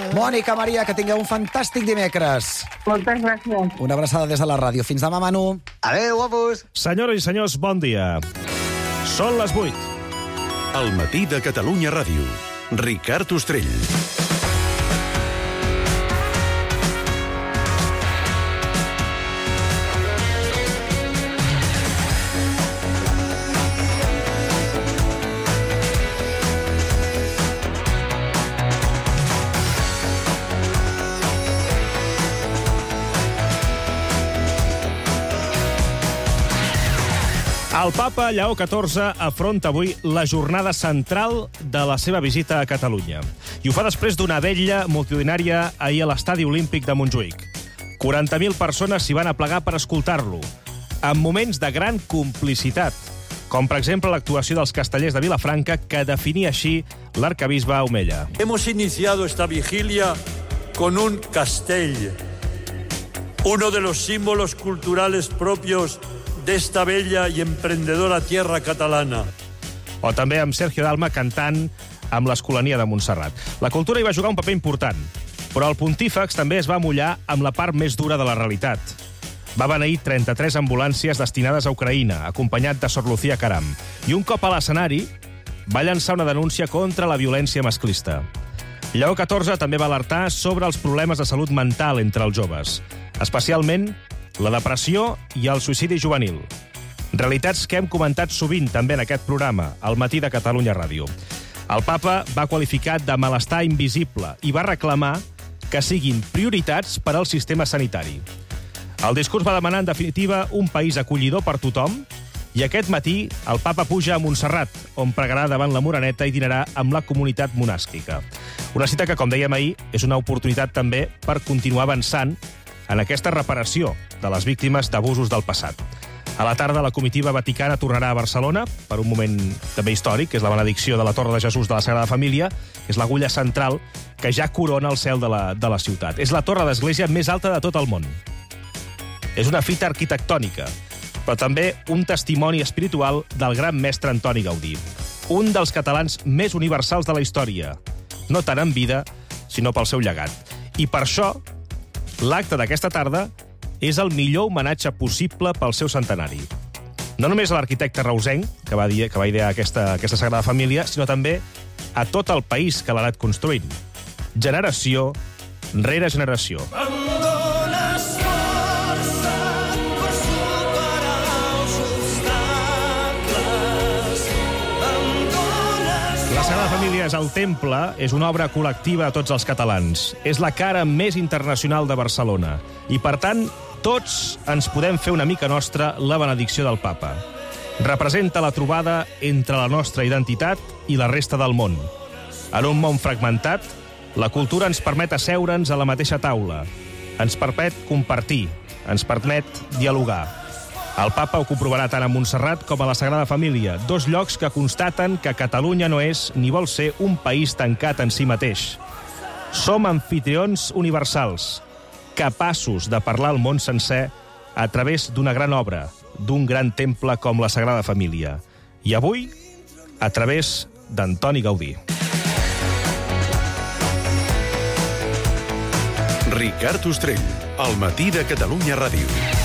Mònica, Maria, que tingueu un fantàstic dimecres. Moltes gràcies. Una abraçada des de la ràdio. Fins demà, Manu. Adéu, guapos. Senyores i senyors, bon dia. Són les 8. El matí de Catalunya Ràdio. Ricard Ostrell. El papa Lleó XIV afronta avui la jornada central de la seva visita a Catalunya. I ho fa després d'una vetlla multitudinària ahir a l'Estadi Olímpic de Montjuïc. 40.000 persones s'hi van aplegar per escoltar-lo, en moments de gran complicitat, com per exemple l'actuació dels castellers de Vilafranca, que definia així l'arcabisbe Omella. Hemos iniciado esta vigilia con un castell, uno de los símbolos culturales propios de esta bella y emprendedora tierra catalana. O també amb Sergio Dalma cantant amb l'Escolania de Montserrat. La cultura hi va jugar un paper important, però el pontífex també es va mullar amb la part més dura de la realitat. Va beneir 33 ambulàncies destinades a Ucraïna, acompanyat de Sor Lucía Caram. I un cop a l'escenari, va llançar una denúncia contra la violència masclista. Lleó XIV també va alertar sobre els problemes de salut mental entre els joves, especialment la depressió i el suïcidi juvenil. Realitats que hem comentat sovint també en aquest programa, al matí de Catalunya Ràdio. El papa va qualificar de malestar invisible i va reclamar que siguin prioritats per al sistema sanitari. El discurs va demanar, en definitiva, un país acollidor per tothom, i aquest matí el papa puja a Montserrat, on pregarà davant la Moreneta i dinarà amb la comunitat monàstica. Una cita que, com dèiem ahir, és una oportunitat també per continuar avançant en aquesta reparació de les víctimes d'abusos del passat. A la tarda, la comitiva vaticana tornarà a Barcelona per un moment també històric, que és la benedicció de la Torre de Jesús de la Sagrada Família, que és l'agulla central que ja corona el cel de la ciutat. És la torre d'església més alta de tot el món. És una fita arquitectònica, però també un testimoni espiritual del gran mestre Antoni Gaudí, un dels catalans més universals de la història, no tant en vida, sinó pel seu llegat. I per això, l'acte d'aquesta tarda és el millor homenatge possible pel seu centenari. No només a l'arquitecte reusenc, que va idear aquesta Sagrada Família, sinó també a tot el país que l'ha anat construint. Generació rere generació. La Sagrada Família és el temple, és una obra col·lectiva de tots els catalans. És la cara més internacional de Barcelona. I, per tant, tots ens podem fer una mica nostra la benedicció del papa. Representa la trobada entre la nostra identitat i la resta del món. En un món fragmentat, la cultura ens permet asseure'ns a la mateixa taula. Ens permet compartir, ens permet dialogar. El papa ho comprovarà tant a Montserrat com a la Sagrada Família, dos llocs que constaten que Catalunya no és ni vol ser un país tancat en si mateix. Som anfitrions universals, capaços de parlar al món sencer a través d'una gran obra, d'un gran temple com la Sagrada Família. I avui, a través d'Antoni Gaudí. Ricard Ostrell, al matí de Catalunya Ràdio.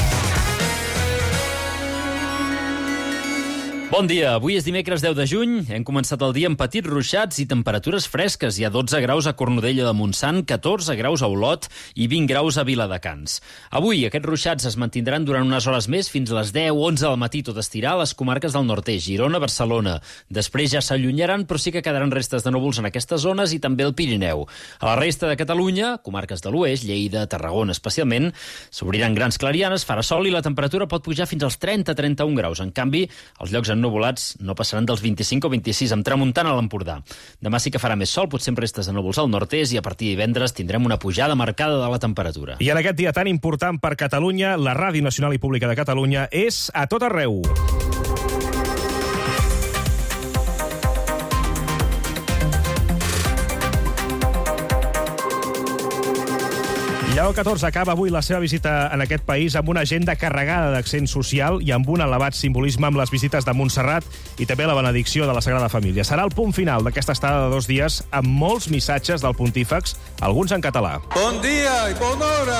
Bon dia, avui és dimecres 10 de juny, hem començat el dia amb petits ruixats i temperatures fresques. Hi ha 12 graus a Cornudella de Montsant, 14 graus a Olot i 20 graus a Viladecans. Avui aquests ruixats es mantindran durant unes hores més fins a les 10-11 del matí, tot estirar a les comarques del nord-est, Girona, Barcelona. Després ja s'allunyaran, però sí que quedaran restes de núvols en aquestes zones i també al Pirineu. A la resta de Catalunya, comarques de l'oest, Lleida, Tarragona especialment, s'obriran grans clarianes, farà sol i la temperatura pot pujar fins als 30-31 graus. En canvi, els llocs ennubulats no passaran dels 25 o 26, amb tramuntana a l'Empordà. Demà sí que farà més sol, potser amb restes de núvols al nord-est, i a partir de divendres tindrem una pujada marcada de la temperatura. I en aquest dia tan important per Catalunya, la Ràdio Nacional i Pública de Catalunya és a tot arreu. Lleó Lleó XIV acaba avui la seva visita en aquest país amb una agenda carregada d'accent social i amb un elevat simbolisme amb les visites de Montserrat i també la benedicció de la Sagrada Família. Serà el punt final d'aquesta estada de 2 dies amb molts missatges del pontífex, alguns en català. Bon dia i bona hora!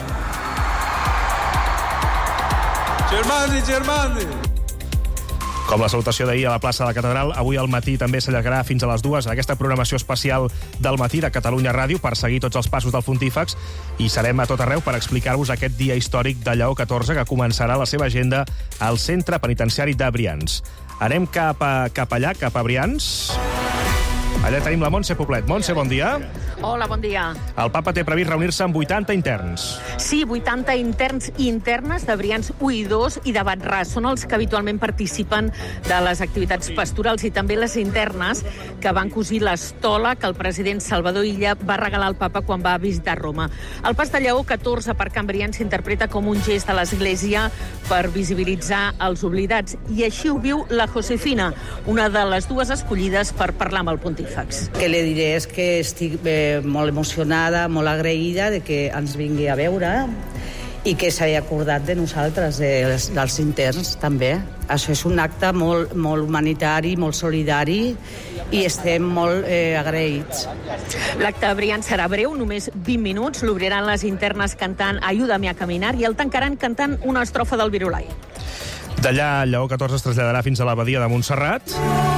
Germani, germani! Com la salutació d'ahir a la plaça de la Catedral, avui al matí també s'allargarà fins a les 2 aquesta programació especial del matí de Catalunya Ràdio per seguir tots els passos del pontífex i serem a tot arreu per explicar-vos aquest dia històric de Lleó XIV que començarà la seva agenda al centre penitenciari de Brians. Anem cap allà, cap a Brians. Allà tenim la Montse Poblet. Montse, bon dia. Hola, bon dia. El papa té previst reunir-se amb 80 interns. Sí, 80 interns i internes de Brians 1 i 2 i de Bat-ras. Són els que habitualment participen de les activitats pastorals i també les internes que van cosir l'estola que el president Salvador Illa va regalar al papa quan va visitar Roma. El pas de Lleó XIV per Can Brians s'interpreta com un gest de l'Església per visibilitzar els oblidats. I així ho viu la Josefina, una de les 2 escollides per parlar amb el pontífex. Que li diré és que estic molt emocionada, molt agraïda de que ens vingui a veure i que s'hagi acordat de nosaltres, dels interns, també. Això és un acte molt humanitari, molt solidari i estem molt agraïts. L'acte de Brians serà breu, només 20 minuts. L'obriran les internes cantant Ayúdame a caminar i el tancaran cantant una estrofa del Virolai. D'allà, Lleó XIV es traslladarà fins a l'abadia de Montserrat,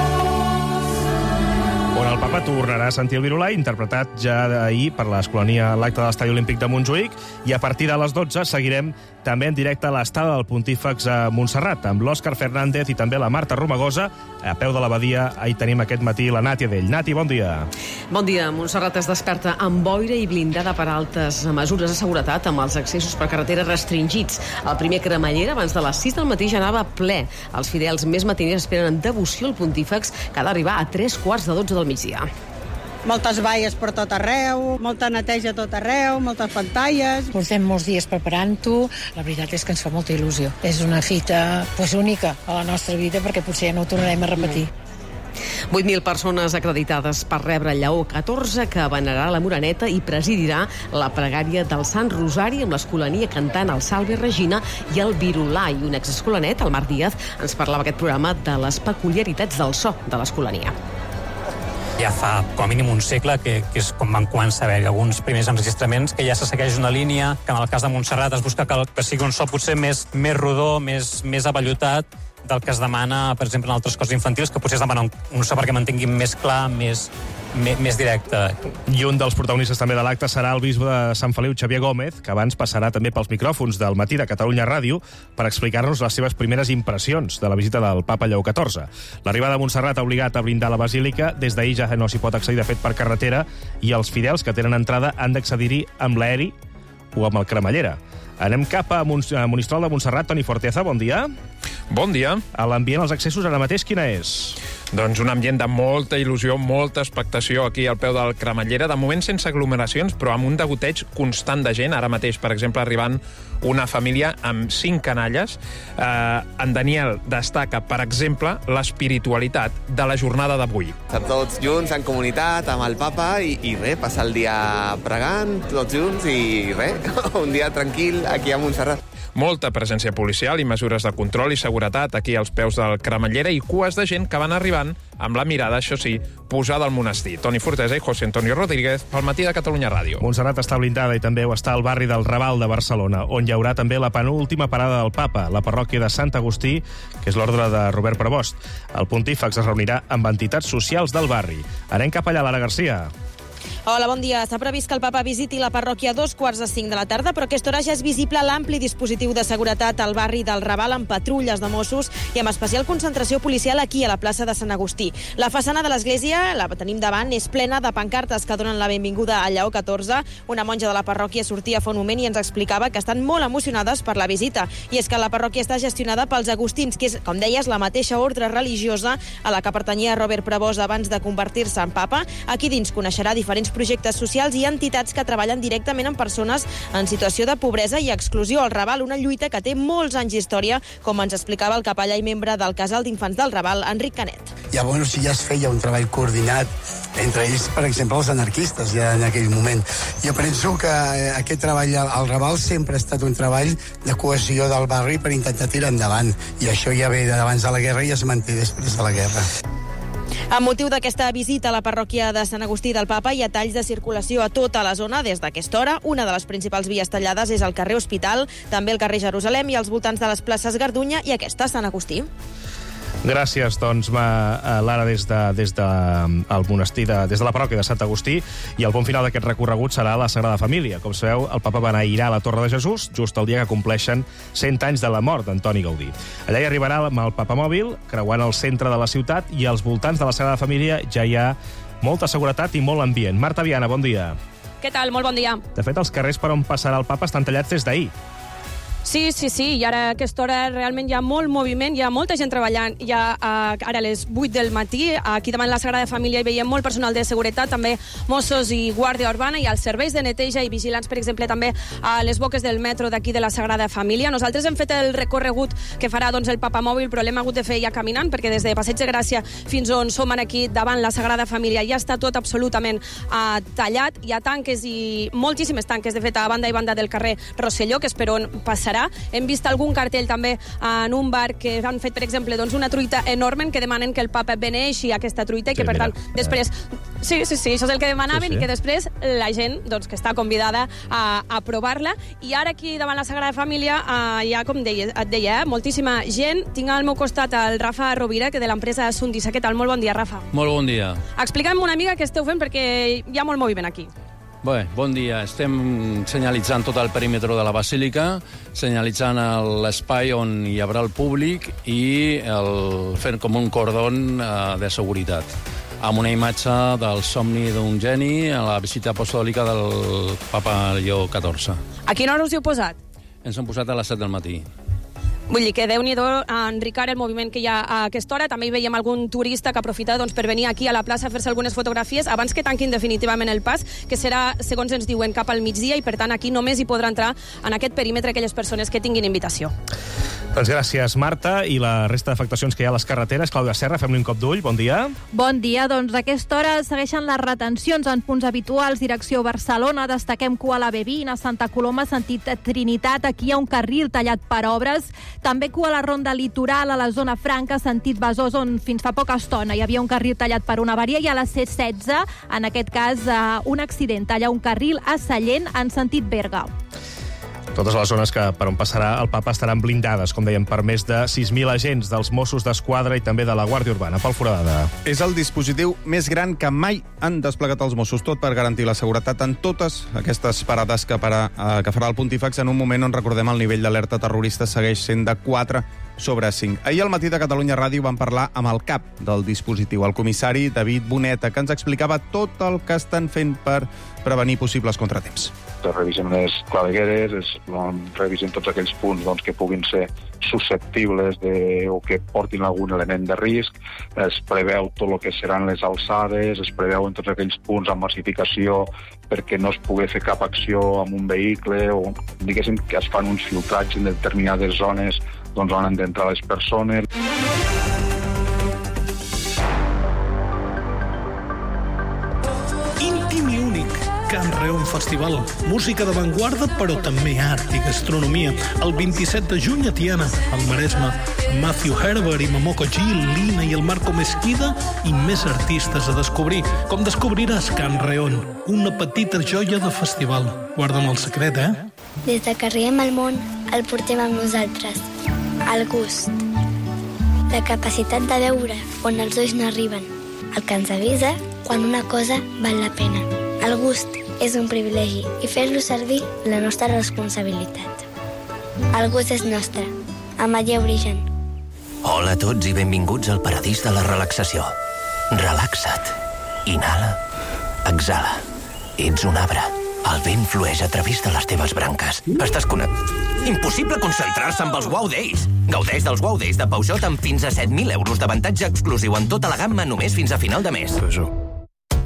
on el papa tornarà a sentir el Virolai, interpretat ja d'ahir per l'Escolania a l'acte de l'Estadi Olímpic de Montjuïc, i a partir de les 12 seguirem també en directe l'estada del pontífex a Montserrat, amb l'Òscar Fernández i també la Marta Romagosa. A peu de l'abadia, ahir tenim aquest matí la Nàtia Dell. Nati, bon dia. Bon dia. Montserrat es desperta amb boira i blindada per altes mesures de seguretat, amb els accessos per carretera restringits. El primer cremallera, abans de les 6 del matí, ja anava ple. Els fidels més matiners esperen amb devoció el pontífex, que ha d'arribar a 3:15 del migdia. Moltes valles per tot arreu, molta neteja a tot arreu, moltes pantalles. Portem molts dies preparant-ho. La veritat és que ens fa molta il·lusió. És una fita única a la nostra vida perquè potser ja no ho tornarem a repetir. 8.000 persones acreditades per rebre Lleó XIV, que venerarà la Moreneta i presidirà la pregària del Sant Rosari amb l'Escolania cantant el Salve Regina i el Virolai. Un exescolanet, el Marc Díaz, ens parlava aquest programa de les peculiaritats del so de l'Escolania. Ja fa com a mínim un segle que és com van començar a haver alguns primers enregistraments, que ja se segueix una línia, que en el cas de Montserrat es busca que sigui un so potser més rodó, més avellotat, del que es demana, per exemple, en altres coses infantils, que potser es demana un so perquè mantinguin més clar, més directe. I un dels protagonistes també de l'acte serà el bisbe de Sant Feliu, Xavier Gómez, que abans passarà també pels micròfons del matí de Catalunya Ràdio per explicar-nos les seves primeres impressions de la visita del papa Lleó XIV. L'arribada a Montserrat ha obligat a blindar la basílica. Des d'ahir ja no s'hi pot accedir, de fet, per carretera, i els fidels que tenen entrada han d'accedir-hi amb l'aeri o amb el cremallera. Anem cap a Monistrol de Montserrat. Toni Forteza, bon dia. Bon dia. L'ambient als accessos ara mateix quina és? Doncs un ambient de molta il·lusió, molta expectació aquí al peu del cremallera. De moment sense aglomeracions, però amb un degoteig constant de gent. Ara mateix, per exemple, arribant una família amb 5 canalles. En Daniel destaca, per exemple, l'espiritualitat de la jornada d'avui. Tots junts, en comunitat, amb el papa, i res, passar el dia pregant, tots junts, i res, un dia tranquil aquí a Montserrat. Molta presència policial i mesures de control i seguretat aquí als peus del cremallera i cues de gent que van arribant amb la mirada, això sí, posada al monestir. Toni Fortesa i José Antonio Rodríguez pel matí de Catalunya Ràdio. Montserrat està blindada i també ho està al barri del Raval de Barcelona, on hi haurà també la penúltima parada del papa, la parròquia de Sant Agustí, que és l'ordre de Robert Prebost. El pontífex es reunirà amb entitats socials del barri. Anem cap allà, Lara Garcia. Hola, bon dia. S'ha previst que el papa visiti la parròquia a 2:45 de la tarda, però a aquesta hora ja és visible l'ampli dispositiu de seguretat al barri del Raval amb patrulles de Mossos i amb especial concentració policial aquí a la plaça de Sant Agustí. La façana de l'església, la tenim davant, és plena de pancartes que donen la benvinguda a Lleó XIV. Una monja de la parròquia sortia fa un moment i ens explicava que estan molt emocionades per la visita. I és que la parròquia està gestionada pels agustins, que és, com deies, la mateixa ordre religiosa a la que pertanyia Robert Prebost abans de convertir-se en papa. Aquí dins coneixerà diferents projectes socials i entitats que treballen directament amb persones en situació de pobresa i exclusió. El Raval, una lluita que té molts anys d'història, com ens explicava el capellà i membre del Casal d'Infants del Raval, Enric Canet. Llavors ja es feia un treball coordinat entre ells, per exemple, els anarquistes, ja en aquell moment. Jo penso que aquest treball al Raval sempre ha estat un treball de cohesió del barri per intentar tirar endavant. I això ja ve d'abans de la guerra i es manté després de la guerra. Amb motiu d'aquesta visita a la parròquia de Sant Agustí del Papa hi ha talls de circulació a tota la zona des d'aquesta hora. Una de les principals vies tallades és el carrer Hospital, també el carrer Jerusalem i als voltants de les places Gardunya i aquesta, Sant Agustí. Gràcies, doncs, Lara, des del monestir, des de la parròquia de Sant Agustí, i el punt final d'aquest recorregut serà la Sagrada Família. Com sabeu, el papa va anar a Irà a la Torre de Jesús just el dia que compleixen 100 anys de la mort d'Antoni Gaudí. Allà hi arribarà amb el papamòbil, creuant el centre de la ciutat, i als voltants de la Sagrada Família ja hi ha molta seguretat i molt ambient. Marta Viana, bon dia. Què tal? Molt bon dia. De fet, els carrers per on passarà el papa estan tallats des d'ahir. Sí, i ara a aquesta hora realment hi ha molt moviment, hi ha molta gent treballant. Ara a les 8 del matí, aquí davant la Sagrada Família hi veiem molt personal de seguretat, també Mossos i Guàrdia Urbana, i els serveis de neteja i vigilants, per exemple, també a les boques del metro d'aquí de la Sagrada Família. Nosaltres hem fet el recorregut que farà el papamòbil, però l'hem hagut de fer ja caminant, perquè des de Passeig de Gràcia fins on som aquí davant la Sagrada Família ja està tot absolutament tallat. Hi ha tanques i moltíssimes tanques, de fet, a banda i banda del carrer Rosselló, que és per on passarà. Hem vist algun cartell també en un bar que han fet, per exemple, una truita enorme que demanen que el papa beneixi aquesta truita i que, per tant, després... Sí, això és el que demanaven i que després la gent que està convidada a provar-la. I ara aquí davant la Sagrada Família hi ha, com et deia, moltíssima gent. Tinc al meu costat el Rafa Rovira, que de l'empresa Sundisa. Què tal? Molt bon dia, Rafa. Molt bon dia. Explica'm una mica què esteu fent, perquè hi ha molt moviment aquí. Bé, bon dia. Estem senyalitzant tot el perímetre de la Basílica, senyalitzant l'espai on hi haurà el públic i fent com un cordon de seguretat, amb una imatge del somni d'un geni a la visita apostòlica del papa Lleó XIV. A quina hora us hi heu posat? Ens hem posat a les 7 del matí. Vull dir que Déu-n'hi-do, en Ricard, el moviment que hi ha a aquesta hora. També hi veiem algun turista que aprofita per venir aquí a la plaça a fer-se algunes fotografies abans que tanquin definitivament el pas, que serà, segons ens diuen, cap al migdia, i per tant aquí només hi podrà entrar en aquest perímetre aquelles persones que tinguin invitació. Doncs gràcies, Marta. I la resta d'afectacions que hi ha a les carreteres. Clàudia Serra, fem-li un cop d'ull. Bon dia. Bon dia. Doncs a aquesta hora segueixen les retencions en punts habituals, direcció Barcelona. Destaquem cua a la B20, a Santa Coloma, sentit Trinitat. Aquí hi ha un carril tallat per obres. També cua a la ronda litoral, a la zona franca, sentit Besòs, on fins fa poca estona hi havia un carril tallat per una avaria, i a la C16, en aquest cas, un accident. Talla un carril a Sallent, en sentit Berga. Totes les zones per on passarà el papa estaran blindades, com dèiem, per més de 6.000 agents dels Mossos d'Esquadra i també de la Guàrdia Urbana. Pol Foradada. És el dispositiu més gran que mai han desplegat els Mossos, tot per garantir la seguretat en totes aquestes parades que farà el Pontífex en un moment on, recordem, el nivell d'alerta terrorista segueix sent de 4/5. Ahir al matí de Catalunya Ràdio vam parlar amb el cap del dispositiu, el comissari David Boneta, que ens explicava tot el que estan fent per prevenir possibles contratemps. Revisem les clavegueres, revisem tots aquells punts que puguin ser susceptibles o que portin algun element de risc, es preveu tot el que seran les alçades, es preveuen tots aquells punts amb massificació perquè no es pugui fer cap acció amb un vehicle, o diguéssim que es fan uns filtrats en determinades zones on han d'entrar les persones. Íntim i únic. Can Reon Festival. Música d'avantguarda, però també art i gastronomia. El 27 de juny a Tiana, al Maresme. Matthew Herbert i Momoko Gil, Lina i el Marco Mesquida i més artistes a descobrir. Com descobriràs Can Reon, una petita joia de festival. Guarda'm el secret, Des de que arribem al món, el portem amb nosaltres. El gust. La capacitat de veure on els ulls no arriben. El que ens avisa quan una cosa val la pena. El gust és un privilegi i fer-lo servir la nostra responsabilitat. El gust és nostre. Ametller Origen. Hola a tots i benvinguts al paradís de la relaxació. Relaxa't. Inhala. Exhala. Ets un arbre. El vent flueix a través de les teves branques. Estàs Impossible concentrar-se amb els Wow Days. Gaudeix dels Wow Days de Peugeot amb fins a 7.000 euros d'avantatge exclusiu en tota la gamma només fins a final de mes.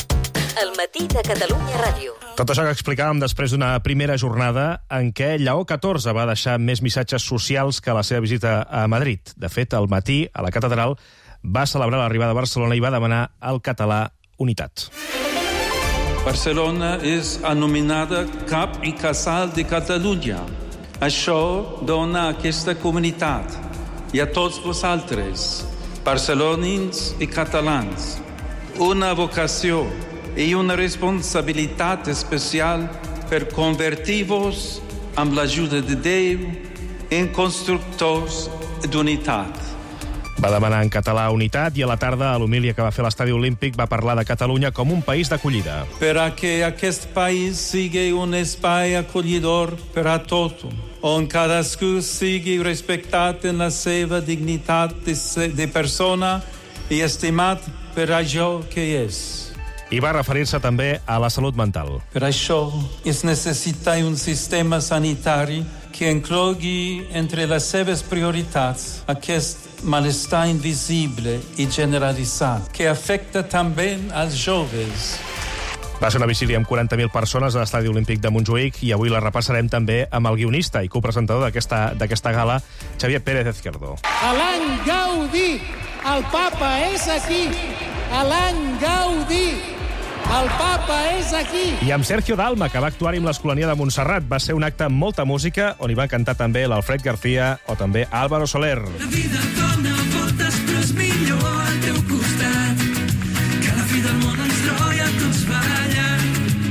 El matí de Catalunya Ràdio. Tot això que explicàvem després d'una primera jornada en què Lleó XIV va deixar més missatges socials que la seva visita a Madrid. De fet, al matí, a la catedral, va celebrar l'arribada a Barcelona i va demanar al català unitat. Barcelona és anomenada cap i casal de Catalunya. Això dona a aquesta comunitat i a tots vosaltres, barcelonins i catalans, una vocació i una responsabilitat especial per convertir-vos, amb l'ajuda de Déu, en constructors d'unitat. Va demanar en català unitat i a la tarda, a l'homilia que va fer a l'Estadi Olímpic, va parlar de Catalunya com un país d'acollida. Per a que aquest país sigui un espai acollidor per a tothom, on cadascú sigui respectat en la seva dignitat de persona i estimat per allò que és. I va referir-se també a la salut mental. Per això es necessita un sistema sanitari que inclogui entre les seves prioritats aquest malestar invisible i generalitzat, que afecta també als joves. Va ser una vigília amb 40.000 persones a l'Estadi Olímpic de Montjuïc i avui la repassarem també amb el guionista i copresentador d'aquesta gala, Xavier Pérez Izquierdo. A l'any Gaudí, el papa és aquí. A l'any Gaudí, el papa és aquí. I amb Sergio Dalma, que va actuar amb l'Escolania de Montserrat. Va ser un acte amb molta música, on hi va cantar també l'Alfred García o també Álvaro Soler. La vida dona voltes, però és millor al teu costat. Que la fi del món ens troia tots ballant.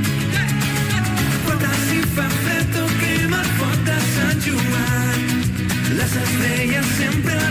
Quan si fa fred toquem el foc de Sant Joan. Les estrelles sempre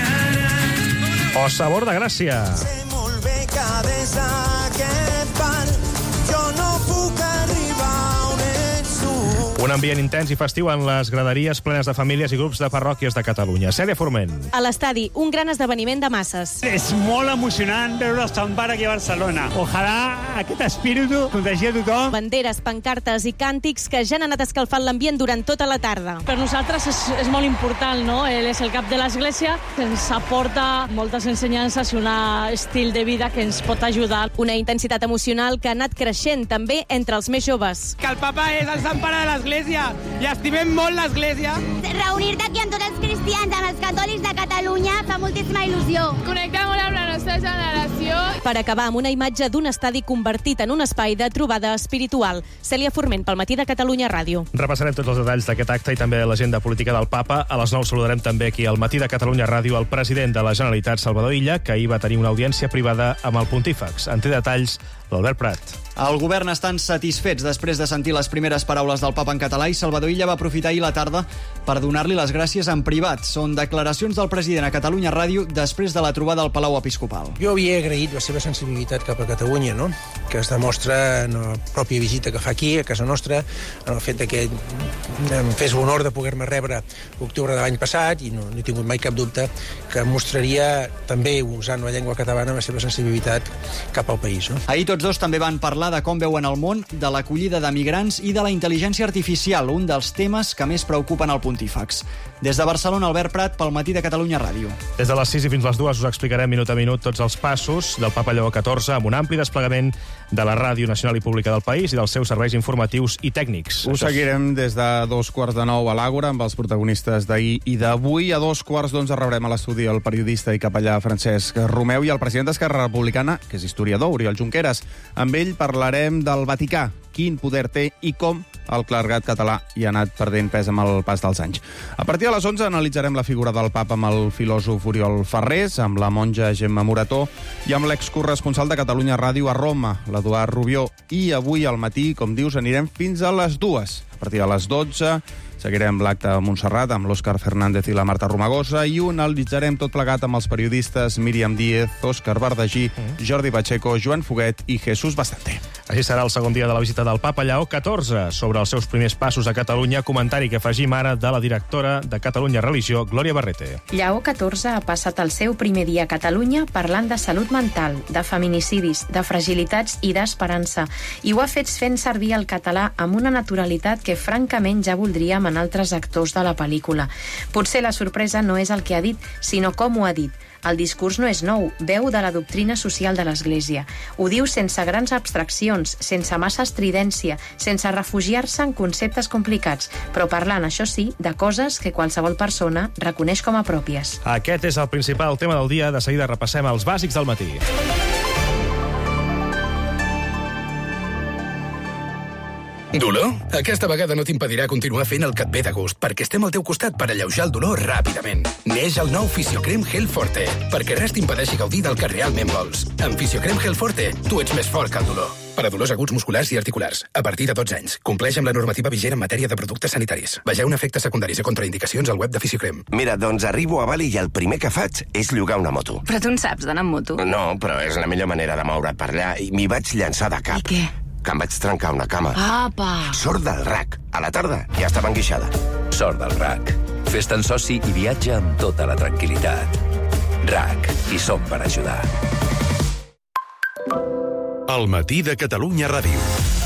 brillaran. O Sabor de Gràcia. Sé molt bé que des d'aquest bar jo no puc arribar on ets tu. Un ambient intens i festiu en les graderies plenes de famílies i grups de parròquies de Catalunya. Cèlia Forment. A l'estadi, un gran esdeveniment de masses. És molt emocionant veure's tan bar aquí a Barcelona. Ojalà aquest espíritu contagia tothom. Banderes, pancartes i càntics que ja han anat escalfant l'ambient durant tota la tarda. Per nosaltres és molt important, no? Ell és el cap de l'Església, ens aporta moltes ensenyances i un estil de vida que ens pot ajudar. Una intensitat emocional que ha anat creixent també entre els més joves. Que el papa és el sant pare de l'Església i estimem molt l'Església. Reunir-te aquí amb tots els cristians, amb els catòlics de Catalunya, fa moltíssima il·lusió. Connectar molt amb la nostra generació. Per acabar amb una imatge d'un estadi convertit en un espai de trobada espiritual. Cèlia Forment, pel matí de Catalunya Ràdio. Repassarem tots els detalls d'aquest acte i també l'agenda política del papa. A les 9 saludarem també aquí al matí de Catalunya Ràdio el president de la Generalitat, Salvador Illa, que ahir va tenir una audiència privada amb el pontífex. En té detalls l'Albert Prat. El govern estan satisfets després de sentir les primeres paraules del papa en català i Salvador Illa va aprofitar ahir la tarda per donar-li les gràcies en privat. Són declaracions del president a Catalunya Ràdio després de la trobada al Palau Episcopal. Jo havia agraït la seva sensibilitat cap a Catalunya, no? Que es demostra en la pròpia visita que fa aquí, a casa nostra, en el fet que em fes l'honor de poder-me rebre l'octubre de l'any passat i no he tingut mai cap dubte que mostraria també, usant la llengua catalana, la seva sensibilitat cap al país. No? Ahir tots dos també van parlar de com veuen el món, de l'acollida de migrants i de la intel·ligència artificial, un dels temes que més preocupen el pontífex. Des de Barcelona, Albert Prat, pel matí de Catalunya Ràdio. Des de les 6 i fins les 2 us explicarem minut a minut tots els passos del papa Lleó XIV amb un ampli desplegament de la Ràdio Nacional i Pública del país i dels seus serveis informatius i tècnics. Ho seguirem des de 2:45 a l'Àgora amb els protagonistes d'ahir i d'avui. A 2:45 rebrem a l'estudi el periodista i capellà Francesc Romeu i el president d'Esquerra Republicana, que és historiador, Oriol Junqueras. Amb ell parlarem del Vaticà, quin poder té i com el clergat català hi ha anat perdent pes amb el pas dels anys. A partir de les 11 analitzarem la figura del papa amb el filòsof Oriol Ferrés, amb la monja Gemma Morató i amb l'excorresponsal de Catalunya Ràdio a Roma, l'Eduard Rubió. I avui al matí, com dius, anirem fins a les 2. A partir de les 12 seguirem l'acte a Montserrat amb l'Òscar Fernández i la Marta Romagosa i ho analitzarem tot plegat amb els periodistes Míriam Díez, Òscar Bardagí, Jordi Pacheco, Joan Foguet i Jesús Bastante. Així serà el segon dia de la visita del papa Lleó XIV. Sobre els seus primers passos a Catalunya, comentari que afegim ara de la directora de Catalunya Religió, Glòria Barrete. Lleó XIV ha passat el seu primer dia a Catalunya parlant de salut mental, de feminicidis, de fragilitats i d'esperança. I ho ha fet fent servir el català amb una naturalitat que francament ja voldríem en altres actors de la pel·lícula. Potser la sorpresa no és el que ha dit, sinó com ho ha dit. El discurs no és nou, veu de la doctrina social de l'Església. Ho diu sense grans abstraccions, sense massa estridència, sense refugiar-se en conceptes complicats, però parlant, això sí, de coses que qualsevol persona reconeix com a pròpies. Aquest és el principal tema del dia. De seguida repassem els bàsics del matí. Dolor? Aquesta vegada no t'impedirà continuar fent el que et ve de gust, perquè estem al teu costat per alleujar el dolor ràpidament. Neix el nou Fisiocrem Gel Forte, perquè res t'impedeixi gaudir del que realment vols. Amb Fisiocrem Gel Forte, tu ets més fort que el dolor. Per a dolors aguts musculars i articulars, a partir de 12 anys. Compleix amb la normativa vigent en matèria de productes sanitaris. Vegeu efectes secundaris i contraindicacions al web de Fisiocrem. Mira, doncs arribo a Bali i el primer que faig és llogar una moto. Però tu en saps d'anar amb moto? No, però és la millor manera de moure't per allà i m'hi vaig llançar de cap. I què? Que em vaig trencar una cama. Apa! Sort del RAC. A la tarda ja estava enguixada. Sort del RAC. Fes-te'n soci i viatja amb tota la tranquil·litat. RAC. Hi som per ajudar. El matí de Catalunya Ràdio.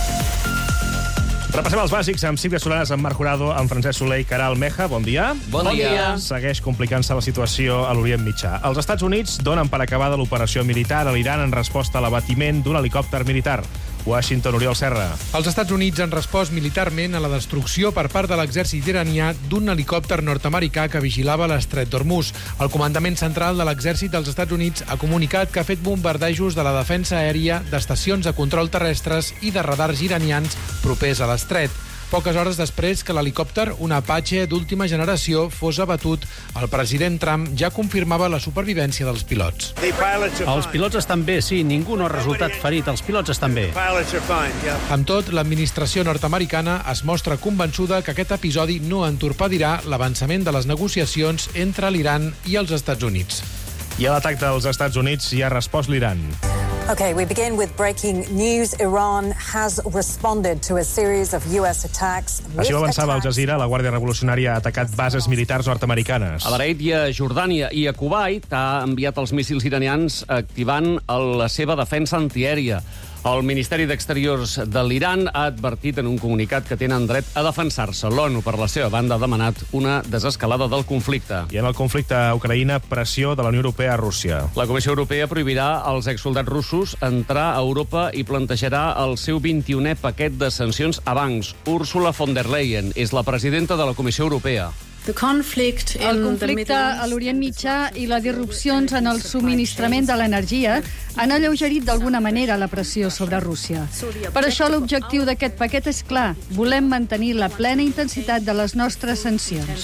Repassem els bàsics amb Sílvia Solanas, amb Marc Jurado, amb Francesc Soler i Caral Meja. Bon dia. Bon dia. Segueix complicant-se la situació a l'Orient Mitjà. Els Estats Units donen per acabada l'operació militar a l'Iran en resposta a l'abatiment d'un helicòpter militar. Washington, Oriol Serra. Els Estats Units han respost militarment a la destrucció per part de l'exèrcit iranià d'un helicòpter nord-americà que vigilava l'estret d'Hormuz. El comandament central de l'exèrcit dels Estats Units ha comunicat que ha fet bombardejos de la defensa aèria, d'estacions de control terrestres i de radars iranians propers a l'estret. Poques hores després que l'helicòpter, un Apache d'última generació, fos abatut, el president Trump ja confirmava la supervivència dels pilots. Els pilots estan bé, sí, ningú no ha resultat ferit, els pilots estan bé. Amb tot, l'administració nord-americana es mostra convençuda que aquest episodi no entorpedirà l'avançament de les negociacions entre l'Iran i els Estats Units. I a l'atac dels Estats Units hi ha respost l'Iran. Okay, we begin with breaking news. Iran has responded to a series of US attacks. Així ho avançava Al Jazeera, la Guàrdia Revolucionària ha atacat bases militars nord-americanes. A Bahrein i a Jordània i a Kuwait ha enviat els míssils iranians activant la seva defensa antiaèria. El Ministeri d'Exteriors de l'Iran ha advertit en un comunicat que tenen dret a defensar-se. L'ONU, per la seva banda, ha demanat una desescalada del conflicte. I en el conflicte a Ucraïna, pressió de la Unió Europea a Rússia. La Comissió Europea prohibirà als exsoldats russos entrar a Europa i plantejarà el seu 21è paquet de sancions a bancs. Ursula von der Leyen és la presidenta de la Comissió Europea. El conflicte a l'Orient Mitjà i les disrupcions en el subministrament de l'energia han alleugerit d'alguna manera la pressió sobre Rússia. Per això l'objectiu d'aquest paquet és clar. Volem mantenir la plena intensitat de les nostres sancions.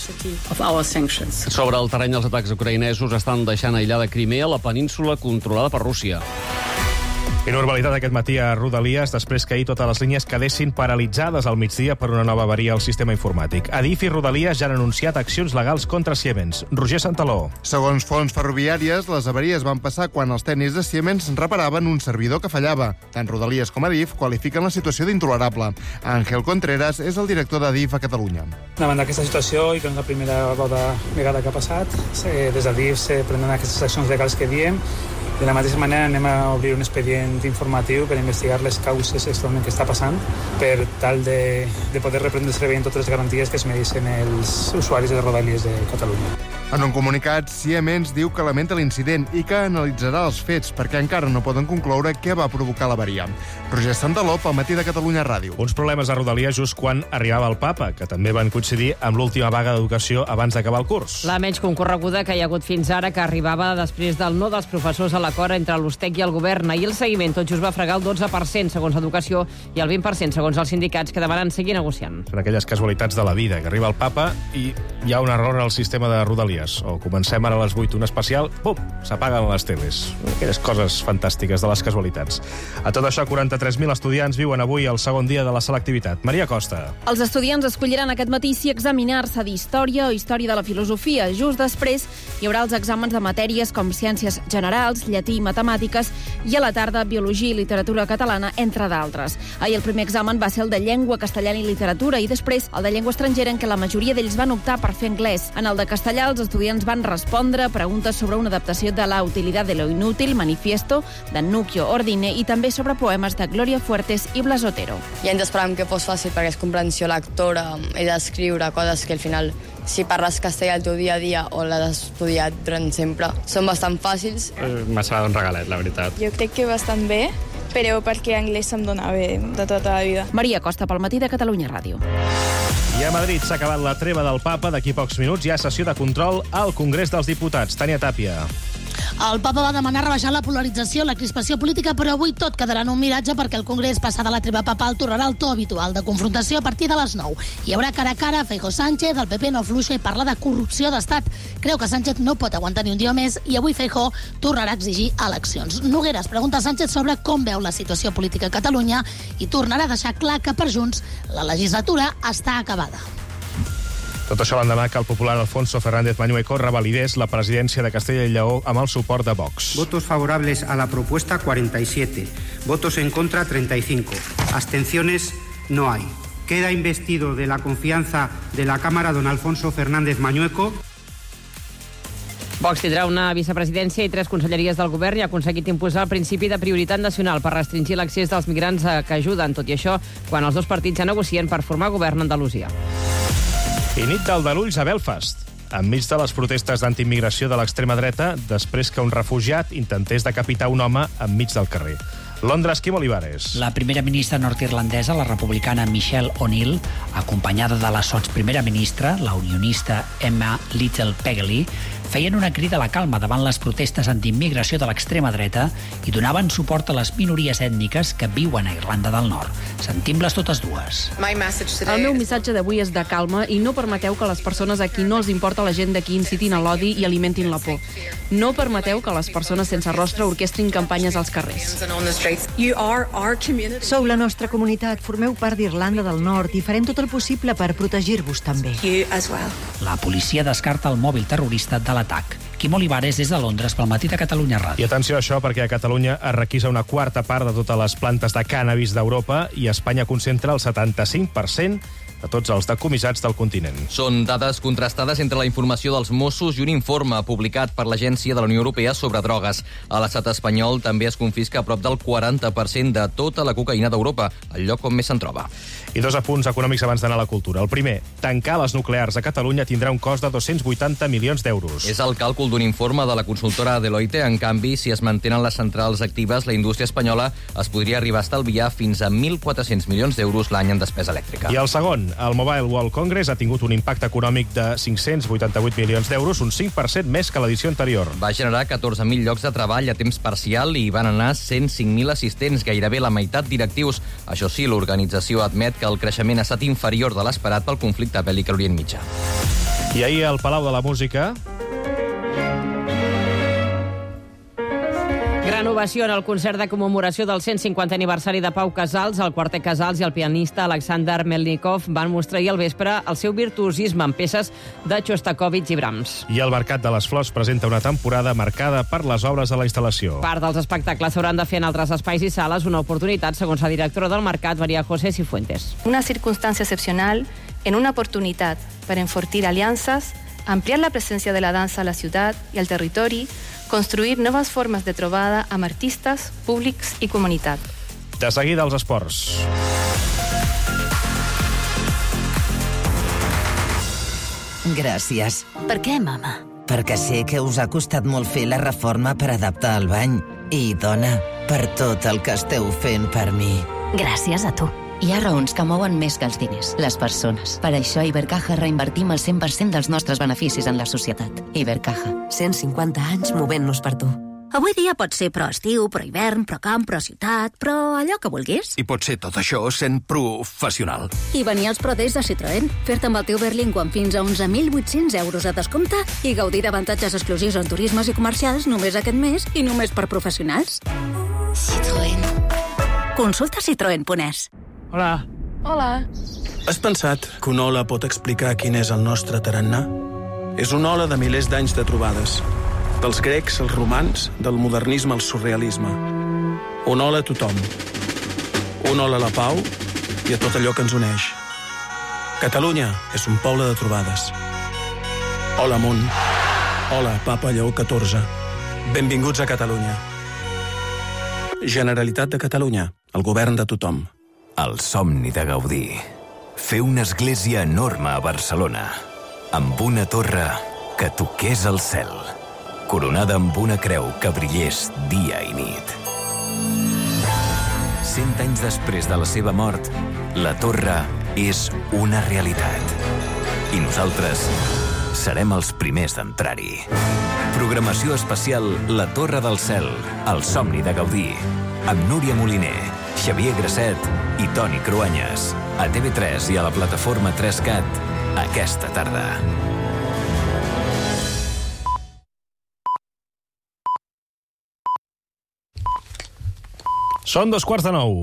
Sobre el terreny, els atacs ucraïnesos estan deixant aïllada Crimea, la península controlada per Rússia. I normalitat aquest matí a Rodalies després que ahir totes les línies quedessin paralitzades al migdia per una nova avaria al sistema informàtic. Adif i Rodalies ja han anunciat accions legals contra Siemens. Roger Santaló. Segons fonts ferroviàries, les avaries van passar quan els tècnics de Siemens reparaven un servidor que fallava. Tant Rodalies com Adif qualifiquen la situació d'intolerable. Àngel Contreras és el director d'Adif a Catalunya. Davant d'aquesta situació, i que no és la primera vegada que ha passat, des d'Adif se prenen aquestes accions legals que diem. De la mateixa manera anem a obrir un expedient informatiu per investigar les causes exactament que està passant per tal de poder reprendre el servei amb totes les garanties que es mereixen els usuaris de Rodalies de Catalunya. En un comunicat, Siemens diu que lamenta l'incident i que analitzarà els fets perquè encara no poden concloure què va provocar l'avaria. Roger Santaló, pel matí de Catalunya Ràdio. Uns problemes a Rodalies just quan arribava el Papa, que també van coincidir amb l'última vaga d'educació abans d'acabar el curs. La menys concorreguda que hi ha hagut fins ara, que arribava després del no dels professors a l'acord entre l'USTEC i el govern. Ahir el seguiment tot just va fregar el 12% segons Educació i el 20% segons els sindicats, que demanen seguir negociant. Són aquelles casualitats de la vida, que arriba el Papa i hi ha un error al sistema de Rodalies. O comencem ara a les 8 un especial, pum, s'apaguen les teles. Aquelles coses fantàstiques de les casualitats. A tot això, 43.000 estudiants viuen avui el segon dia de la selectivitat. Maria Costa. Els estudiants escolliran aquest matí si examinar-se d'història o història de la filosofia. Just després hi haurà els exàmens de matèries com ciències generals, llatí i matemàtiques, i a la tarda biologia i literatura catalana, entre d'altres. Ahir el primer examen va ser el de llengua castellana i literatura i després el de llengua estrangera, en què la majoria d'ells van optar per fer anglès. En el de castellà els estudiants van respondre a preguntes sobre una adaptació de La utilidad de lo inútil, Manifiesto, de Nuccio Ordine, i també sobre poemes de Gloria Fuertes i Blas Otero. Ja ens esperàvem que fos fàcil perquè és comprensió lectora, he d'escriure coses que al final, si parles castellà el teu dia a dia o l'has estudiat durant sempre, són bastant fàcils. M'ha semblat un regalet, la veritat. Jo crec que bastant bé, però perquè anglès se'm dona bé de tota la vida. Maria Costa, pel Matí de Catalunya Ràdio. I a Madrid s'ha acabat la treva del papa. D'aquí pocs minuts hi ha sessió de control al Congrés dels Diputats. Tània Tàpia. El papa va demanar rebaixar la polarització, la crispació política, però avui tot quedarà en un miratge perquè el Congrés, passada la treva papal, tornarà al to habitual de confrontació a partir de les 9. Hi haurà cara a cara Feijóo Sánchez, el PP no afluixa i parla de corrupció d'estat. Creu que Sánchez no pot aguantar ni un dia més i avui Feijóo tornarà a exigir eleccions. Nogueras pregunta a Sánchez sobre com veu la situació política a Catalunya i tornarà a deixar clar que per Junts la legislatura està acabada. Tot això l'endemà que el popular Alfonso Fernández Mañueco revalidés la presidència de Castella i Lleó amb el suport de Vox. Votos favorables a la propuesta, 47. Votos en contra, 35. Abstenciones, no hay. Queda investido de la confianza de la Cámara don Alfonso Fernández Mañueco. Vox tindrà una vicepresidència i 3 conselleries del govern i ha aconseguit imposar el principi de prioritat nacional per restringir l'accés dels migrants que ajuden. Tot i això, quan els dos partits ja negocien per formar govern a Andalusia. I nit d'aldarulls a Belfast, enmig de les protestes d'antiimmigració de l'extrema dreta, després que un refugiat intentés decapitar un home enmig del carrer. Londres, Quim Olivares. La primera ministra nord-irlandesa, la republicana Michelle O'Neill, acompanyada de la sotsprimera ministra, la unionista Emma Little-Peggley, feien una crida a la calma davant les protestes antiimmigració de l'extrema dreta i donaven suport a les minories ètniques que viuen a Irlanda del Nord. Sentim-les totes dues. El meu missatge d'avui és de calma i no permeteu que les persones a qui no els importa la gent d'aquí incitin a l'odi i alimentin la por. No permeteu que les persones sense rostre orquestrin campanyes als carrers. Sou la nostra comunitat, formeu part d'Irlanda del Nord i farem tot el possible per protegir-vos també. La policia descarta el mòbil terrorista de l'atac. Quim Olivares des de Londres pel Matí de Catalunya Ràdio. I atenció a això, perquè a Catalunya es requisa una quarta part de totes les plantes de cànnabis d'Europa i Espanya concentra el 75% de tots els decomissats del continent. Són dades contrastades entre la informació dels Mossos i un informe publicat per l'Agència de la Unió Europea sobre drogues. A l'estat espanyol també es confisca a prop del 40% de tota la cocaïna d'Europa, el lloc on més se'n troba. I 2 apunts econòmics abans d'anar a la cultura. El primer, tancar les nuclears a Catalunya tindrà un cost de 280 milions d'euros. És el càlcul d'un informe de la consultora Deloitte. En canvi, si es mantenen les centrals actives, la indústria espanyola es podria arribar a estalviar fins a 1.400 milions d'euros l'any en despesa elèctrica. I el segon, el Mobile World Congress ha tingut un impacte econòmic de 588 milions d'euros, un 5% més que l'edició anterior. Va generar 14.000 llocs de treball a temps parcial i van anar 105.000 assistents, gairebé la meitat directius. Això sí, l'organització admet que el creixement ha estat inferior de l'esperat pel conflicte bèl·lic a l'Orient Mitjà. I ahir al Palau de la Música... Gran ovació en el concert de commemoració del 150 aniversari de Pau Casals. El quartet Casals i el pianista Alexander Melnikov van mostrar ahir al vespre el seu virtuosisme en peces de Shostakovich i Brahms. I el Mercat de les Flors presenta una temporada marcada per les obres de la instal·lació. Part dels espectacles s'hauran de fer en altres espais i sales, una oportunitat, segons la directora del Mercat, María José Cifuentes. Una circunstancia excepcional en una oportunidad para enfortir alianzas, ampliar la presencia de la danza a la ciudad y al territorio, construir noves formes de trobada amb artistes, públics i comunitat. De seguida, els esports. Gràcies. Per què, mama? Perquè sé que us ha costat molt fer la reforma per adaptar el bany. I, dona, per tot el que esteu fent per mi. Gràcies a tu. Hi ha raons que mouen més que els diners, les persones. Per això a Ibercaja reinvertim el 100% dels nostres beneficis en la societat. Ibercaja. 150 anys movent-nos per tu. Avui dia pot ser pro estiu, pro hivern, pro camp, pro ciutat, pro allò que vulguis. I pot ser tot això sent professional. I venir als Pro Days de Citroën, fer-te amb el teu Berlingo amb fins a 11.800 euros a descompte i gaudir d'avantatges exclusius en turismes i comercials només aquest mes i només per professionals. Citroën. Consulta citroen.es. Hola. Hola. Has pensat que una ola pot explicar quin és el nostre tarannà? És una ola de milers d'anys de trobades. Dels grecs als romans, del modernisme al surrealisme. Una ola a tothom. Una ola a la pau i a tot allò que ens uneix. Catalunya és un poble de trobades. Hola, amunt. Hola, Papa Lleó XIV. Benvinguts a Catalunya. Generalitat de Catalunya, el govern de tothom. El somni de Gaudí. Fer una església enorme a Barcelona, amb una torre que toqués el cel, coronada amb una creu que brillés dia i nit. 100 anys després de la seva mort, la torre és una realitat. I nosaltres serem els primers d'entrar-hi. Programació especial La Torre del Cel, el somni de Gaudí, amb Núria Moliner, Xavier Grasset i Toni Cruanyes. A TV3 i a la plataforma 3CAT aquesta tarda. Són 8:45.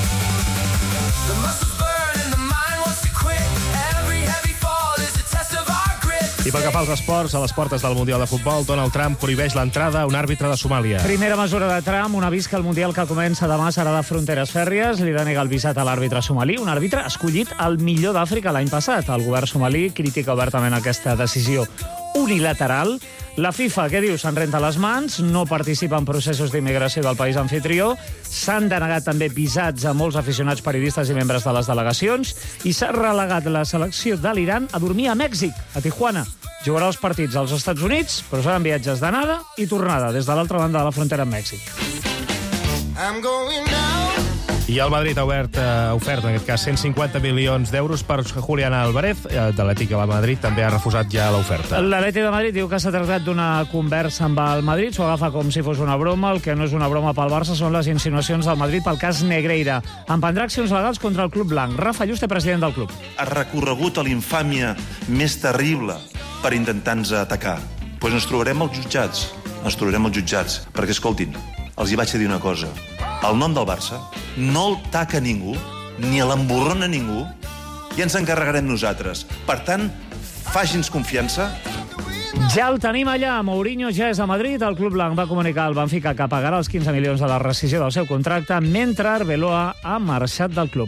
I pel que fa als esports, a les portes del Mundial de Futbol, Donald Trump prohibeix l'entrada a un àrbitre de Somàlia. Primera mesura de Trump, un avís que el Mundial que comença demà serà de fronteres fèrries. Li denega el visat a l'àrbitre somalí, un àrbitre escollit el millor d'Àfrica l'any passat. El govern somalí critica obertament aquesta decisió unilateral. La FIFA, què diu? Se'n renta les mans, no participa en processos d'immigració del país anfitrió, s'han denegat també visats a molts aficionats periodistes i membres de les delegacions i s'ha relegat la selecció de l'Iran a dormir a Mèxic, a Tijuana. Jugarà els partits als Estats Units, però seran viatges d'anada i tornada des de l'altra banda de la frontera amb Mèxic. I el Madrid ha ofert, en aquest cas, 150 milions d'euros per Julián Álvarez, de l'Atlètic de Madrid, també ha refusat ja l'oferta. L'Atlètic de Madrid diu que s'ha tractat d'una conversa amb el Madrid, s'ho agafa com si fos una broma. El que no és una broma pel Barça són les insinuacions del Madrid pel cas Negreira. Emprendrà accions legals contra el Club Blanc. Rafa Juste, president del club. Ha recorregut a l'infàmia més terrible per intentar-nos atacar. Doncs ens trobarem als jutjats. Perquè, escoltin, els hi vaig a dir una cosa. El nom del Barça no el taca ningú, ni l'emborrona ningú, i ens encarregarem nosaltres. Per tant, faci'ns confiança. Ja el tenim allà. Mourinho ja és a Madrid. El Club Blanc va comunicar al Benfica que pagarà els 15 milions de la rescissió del seu contracte, mentre Arbeloa ha marxat del club.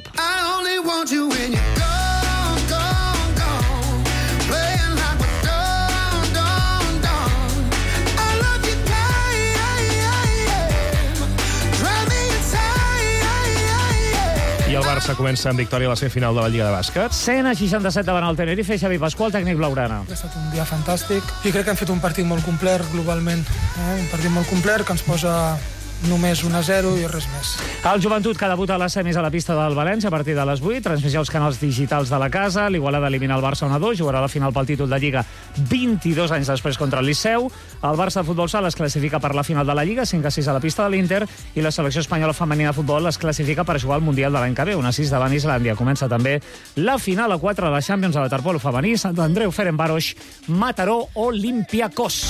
I el Barça comença amb victòria a la semifinal de la Lliga de Bàsquet. 167 davant el Tenerife. Xavi Pasqual, tècnic blaugrana. Ha estat un dia fantàstic i crec que hem fet un partit molt complet globalment. Un partit molt complet que ens posa només 1-0 i res més. El Joventut, que debuta a les semis a la pista del València a partir de les 8, transmissió als canals digitals de la casa. L'Igualada elimina el Barça 1-2, jugarà la final pel títol de Lliga 22 anys després contra el Liceu. El Barça de futbol sala es classifica per la final de la Lliga, 5-6 a la pista de l'Inter, i la selecció espanyola femenina de futbol es classifica per jugar al Mundial de l'any que ve, 1-6 davant Islàndia. Comença també la final a 4 de la Champions a waterpolo femení, Sant Andreu Ferencváros, Mataró, Olympiacos.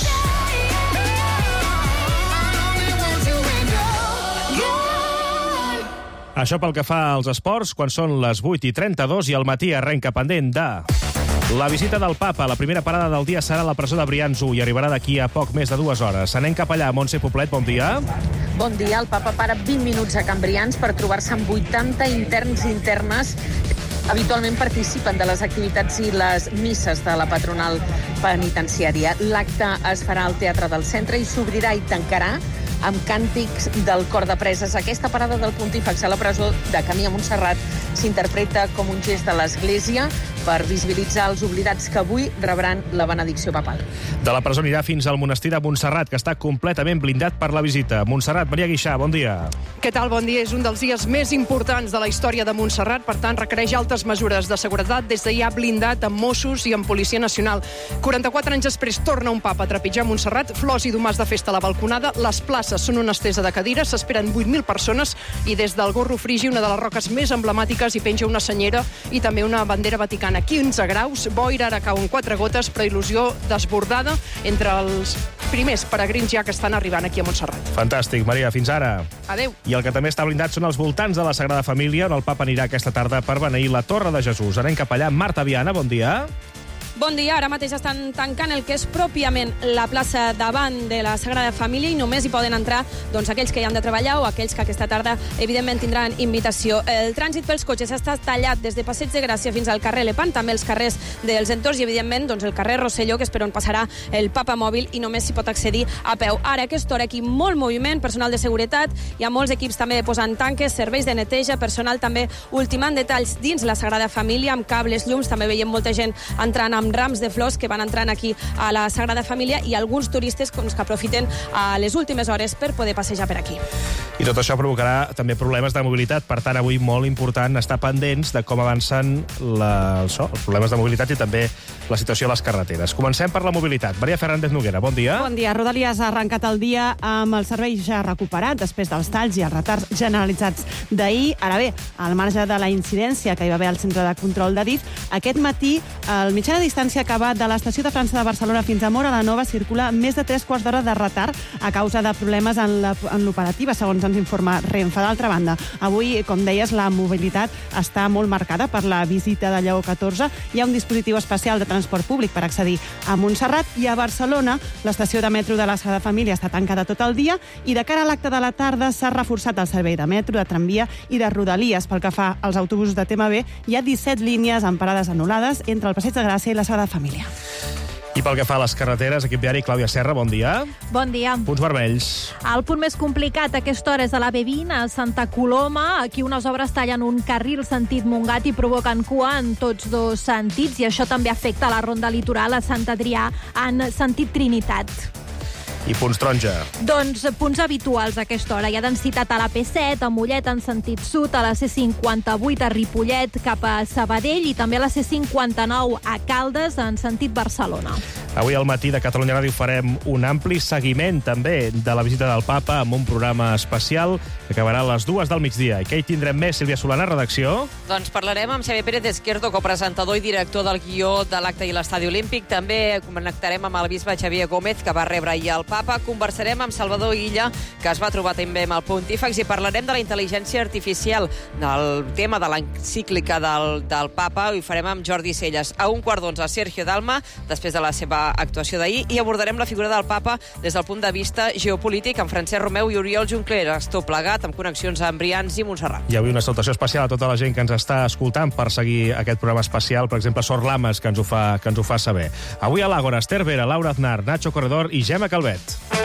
Això pel que fa als esports, quan són les 8:32 i el matí arrenca pendent de la visita del papa. La primera parada del dia serà a la presó de Brians 1 i arribarà d'aquí a poc més de 2 hores. Anem cap allà. Montse Poblet, bon dia. Bon dia. El papa para 20 minuts a Can Brians per trobar-se amb 80 interns i internes. Habitualment participen de les activitats i les misses de la patronal penitenciària. L'acte es farà al Teatre del Centre i s'obrirà i tancarà amb càntics del cor de preses. Aquesta parada del pontífex a la presó de camí a Montserrat s'interpreta com un gest de l'Església per visibilitzar els oblidats que avui rebran la benedicció papal. De la presó anirà fins al monestir de Montserrat, que està completament blindat per la visita. Montserrat, Maria Guixà, bon dia. Què tal? Bon dia. És un dels dies més importants de la història de Montserrat, per tant, requereix altes mesures de seguretat. Des d'ahir blindat amb Mossos i amb Policia Nacional. 44 anys després torna un papa a trepitjar Montserrat, flors i domàs de festa a la balconada, les places són una estesa de cadires, s'esperen 8.000 persones i des del Gorro Frigi, una de les roques més emblemàtiques, hi penja una senyera i també una bandera vaticana. 15 graus, boira, ara cauen 4 gotes, però il·lusió desbordada entre els primers peregrins ja que estan arribant aquí a Montserrat. Fantàstic, Maria, fins ara. Adéu. I el que també està blindat són els voltants de la Sagrada Família, on el papa anirà aquesta tarda per beneir la Torre de Jesús. Anem cap allà. Marta Viana, bon dia. Bon dia, ara mateix estan tancant el que és pròpiament la plaça davant de la Sagrada Família i només hi poden entrar aquells que hi han de treballar o aquells que aquesta tarda, evidentment, tindran invitació. El trànsit pels cotxes està tallat des de Passeig de Gràcia fins al carrer Lepant, també els carrers dels entorns i, evidentment, el carrer Rosselló, que és per on passarà el Papa Mòbil i només s'hi pot accedir a peu. Ara, a aquesta hora, aquí, molt moviment, personal de seguretat, hi ha molts equips també posant tanques, serveis de neteja, personal també ultimant detalls dins la Sagrada Família, amb cables, llums, també veiem molta gent entrant amb rams de flors que van entrant aquí a la Sagrada Família i alguns turistes que aprofiten a les últimes hores per poder passejar per aquí. I tot això provocarà també problemes de mobilitat. Per tant, avui molt important estar pendents de com avancen els problemes de mobilitat i també la situació a les carreteres. Comencem per la mobilitat. Maria Fernández Noguera, bon dia. Bon dia. Rodalies ha arrencat el dia amb el servei ja recuperat després dels talls i els retards generalitzats d'ahir. Ara bé, al marge de la incidència que hi va haver al centre de control de DIF, aquest matí el mitjà de distància acabat de l'estació de França de Barcelona fins a Móra la Nova circula més de 3 quarts d'hora de retard a causa de problemes en l'operativa, segons ens informa Renfe. D'altra banda, avui, com deies, la mobilitat està molt marcada per la visita de Lleó XIV. Hi ha un dispositiu especial de transport públic per accedir a Montserrat i a Barcelona l'estació de metro de la Sagrada Família està tancada tot el dia i de cara a l'acte de la tarda s'ha reforçat el servei de metro, de tramvia i de rodalies. Pel que fa als autobusos de TMB, hi ha 17 línies amb parades anul·lades entre el Passeig de Gràcia i la Sagrada Família. I pel que fa a les carreteres, equip diari, Clàudia Serra, bon dia. Bon dia. Punts vermells. El punt més complicat a aquesta hora és a la B20, a Santa Coloma. Aquí unes obres tallen un carril sentit Montgat i provoquen cua en tots dos sentits, i això també afecta la ronda litoral a Sant Adrià en sentit Trinitat. I punts taronja. Doncs punts habituals a aquesta hora. Hi ha densitat a la P7, a Mollet en sentit sud, a la C58 a Ripollet cap a Sabadell i també a la C59 a Caldes en sentit Barcelona. Avui al matí de Catalunya Ràdio farem un ampli seguiment també de la visita del Papa amb un programa especial que acabarà a les 2 del migdia. I què hi tindrem més, Sílvia Solana, redacció? Doncs parlarem amb Xavier Pérez Esquerdo, copresentador i director del guió de l'acte i l'Estadi Olímpic. També connectarem amb el bisbe Xavier Gómez, que va rebre ahir el Papa. Conversarem amb Salvador Illa, que es va trobar també amb el Pontífex, i parlarem de la intel·ligència artificial, del tema de l'encíclica del Papa, i ho farem amb Jordi Celles. A 11:15, Sergio Dalma, després de la seva actuació d'ahir, i abordarem la figura del Papa des del punt de vista geopolític amb Francesc Romeu i Oriol Junqueras, tot plegat amb connexions amb Brians i Montserrat. I avui una salutació especial a tota la gent que ens està escoltant per seguir aquest programa especial, per exemple, Sor Lames, que ens ho fa saber. Avui a l'Àgora, Esther Vera, Laura Aznar, Nacho Corredor i Gemma Calvet.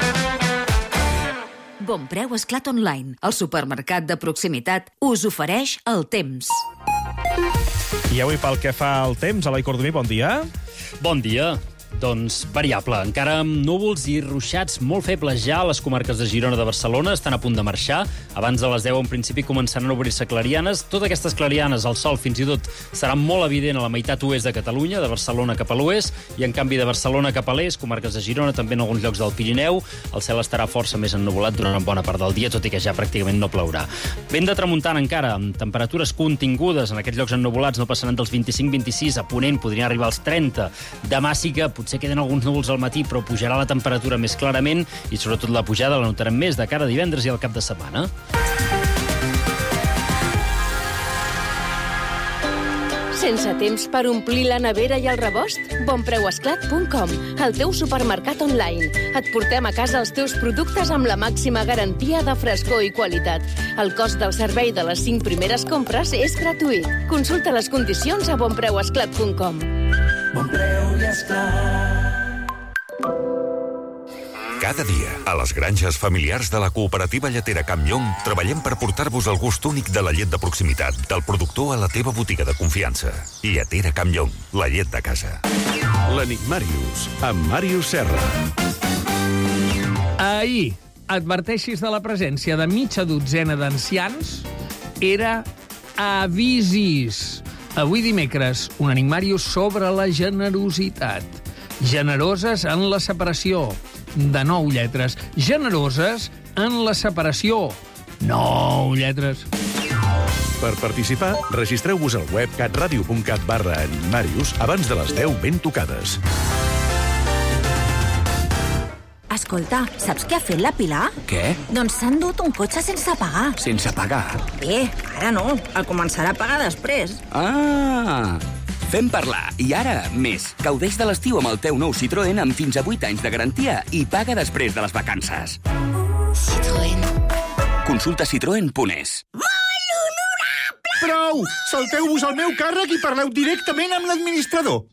Bonpreu Esclat Online, el supermercat de proximitat, us ofereix el temps. I avui pel que fa al temps, Eloi Cordomí, bon dia. Bon dia. Doncs variable. Encara amb núvols i ruixats molt febles ja a les comarques de Girona i de Barcelona. Estan a punt de marxar. Abans de les 10, en principi, començaran a obrir-se clarianes. Totes aquestes clarianes, el sol fins i tot serà molt evident a la meitat oest de Catalunya, de Barcelona cap a l'oest, i en canvi de Barcelona cap a l'est, comarques de Girona, també en alguns llocs del Pirineu, el cel estarà força més ennuvolat durant bona part del dia, tot i que ja pràcticament no plourà. Vent de tramuntana encara, amb temperatures contingudes. En aquests llocs ennuvulats no passaran dels 25-26, a Ponent podrien arribar als 30. Demà sí que potser queden alguns núvols al matí, però pujarà la temperatura més clarament i sobretot la pujada la notarem més de cara a divendres i al cap de setmana. Sense temps per omplir la nevera i el rebost? Bonpreuesclat.com, el teu supermercat online. Et portem a casa els teus productes amb la màxima garantia de frescor i qualitat. El cost del servei de les 5 primeres compres és gratuït. Consulta les condicions a bonpreuesclat.com. Bonpreu i Esclat. Cada dia, a les granges familiars de la cooperativa lletera Camp Llong, treballem per portar-vos el gust únic de la llet de proximitat, del productor a la teva botiga de confiança. Lletera Camp Llong, la llet de casa. L'Enigmàrius, amb Màrius Serra. Ahir, adverteixis de la presència de mitja dotzena d'ancians, era avisis. Avui dimecres, un Enigmàrius sobre la generositat. Generoses en la separació. De 9 lletres. Generoses en la separació. 9 lletres. Per participar, registreu-vos al web catradio.cat/Enigmàrius abans de les 10 ben tocades. Escolta, saps què ha fet la Pilar? Què? Doncs s'ha endut un cotxe sense pagar. Sense pagar? Bé, ara no. El començarà a pagar després. Ah! Fem parlar. I ara, més. Gaudeix de l'estiu amb el teu nou Citroën amb fins a 8 anys de garantia i paga després de les vacances. Citroën. Consulta citroen.es. Prou! Salteu-vos al meu càrrec i parleu directament amb l'administrador.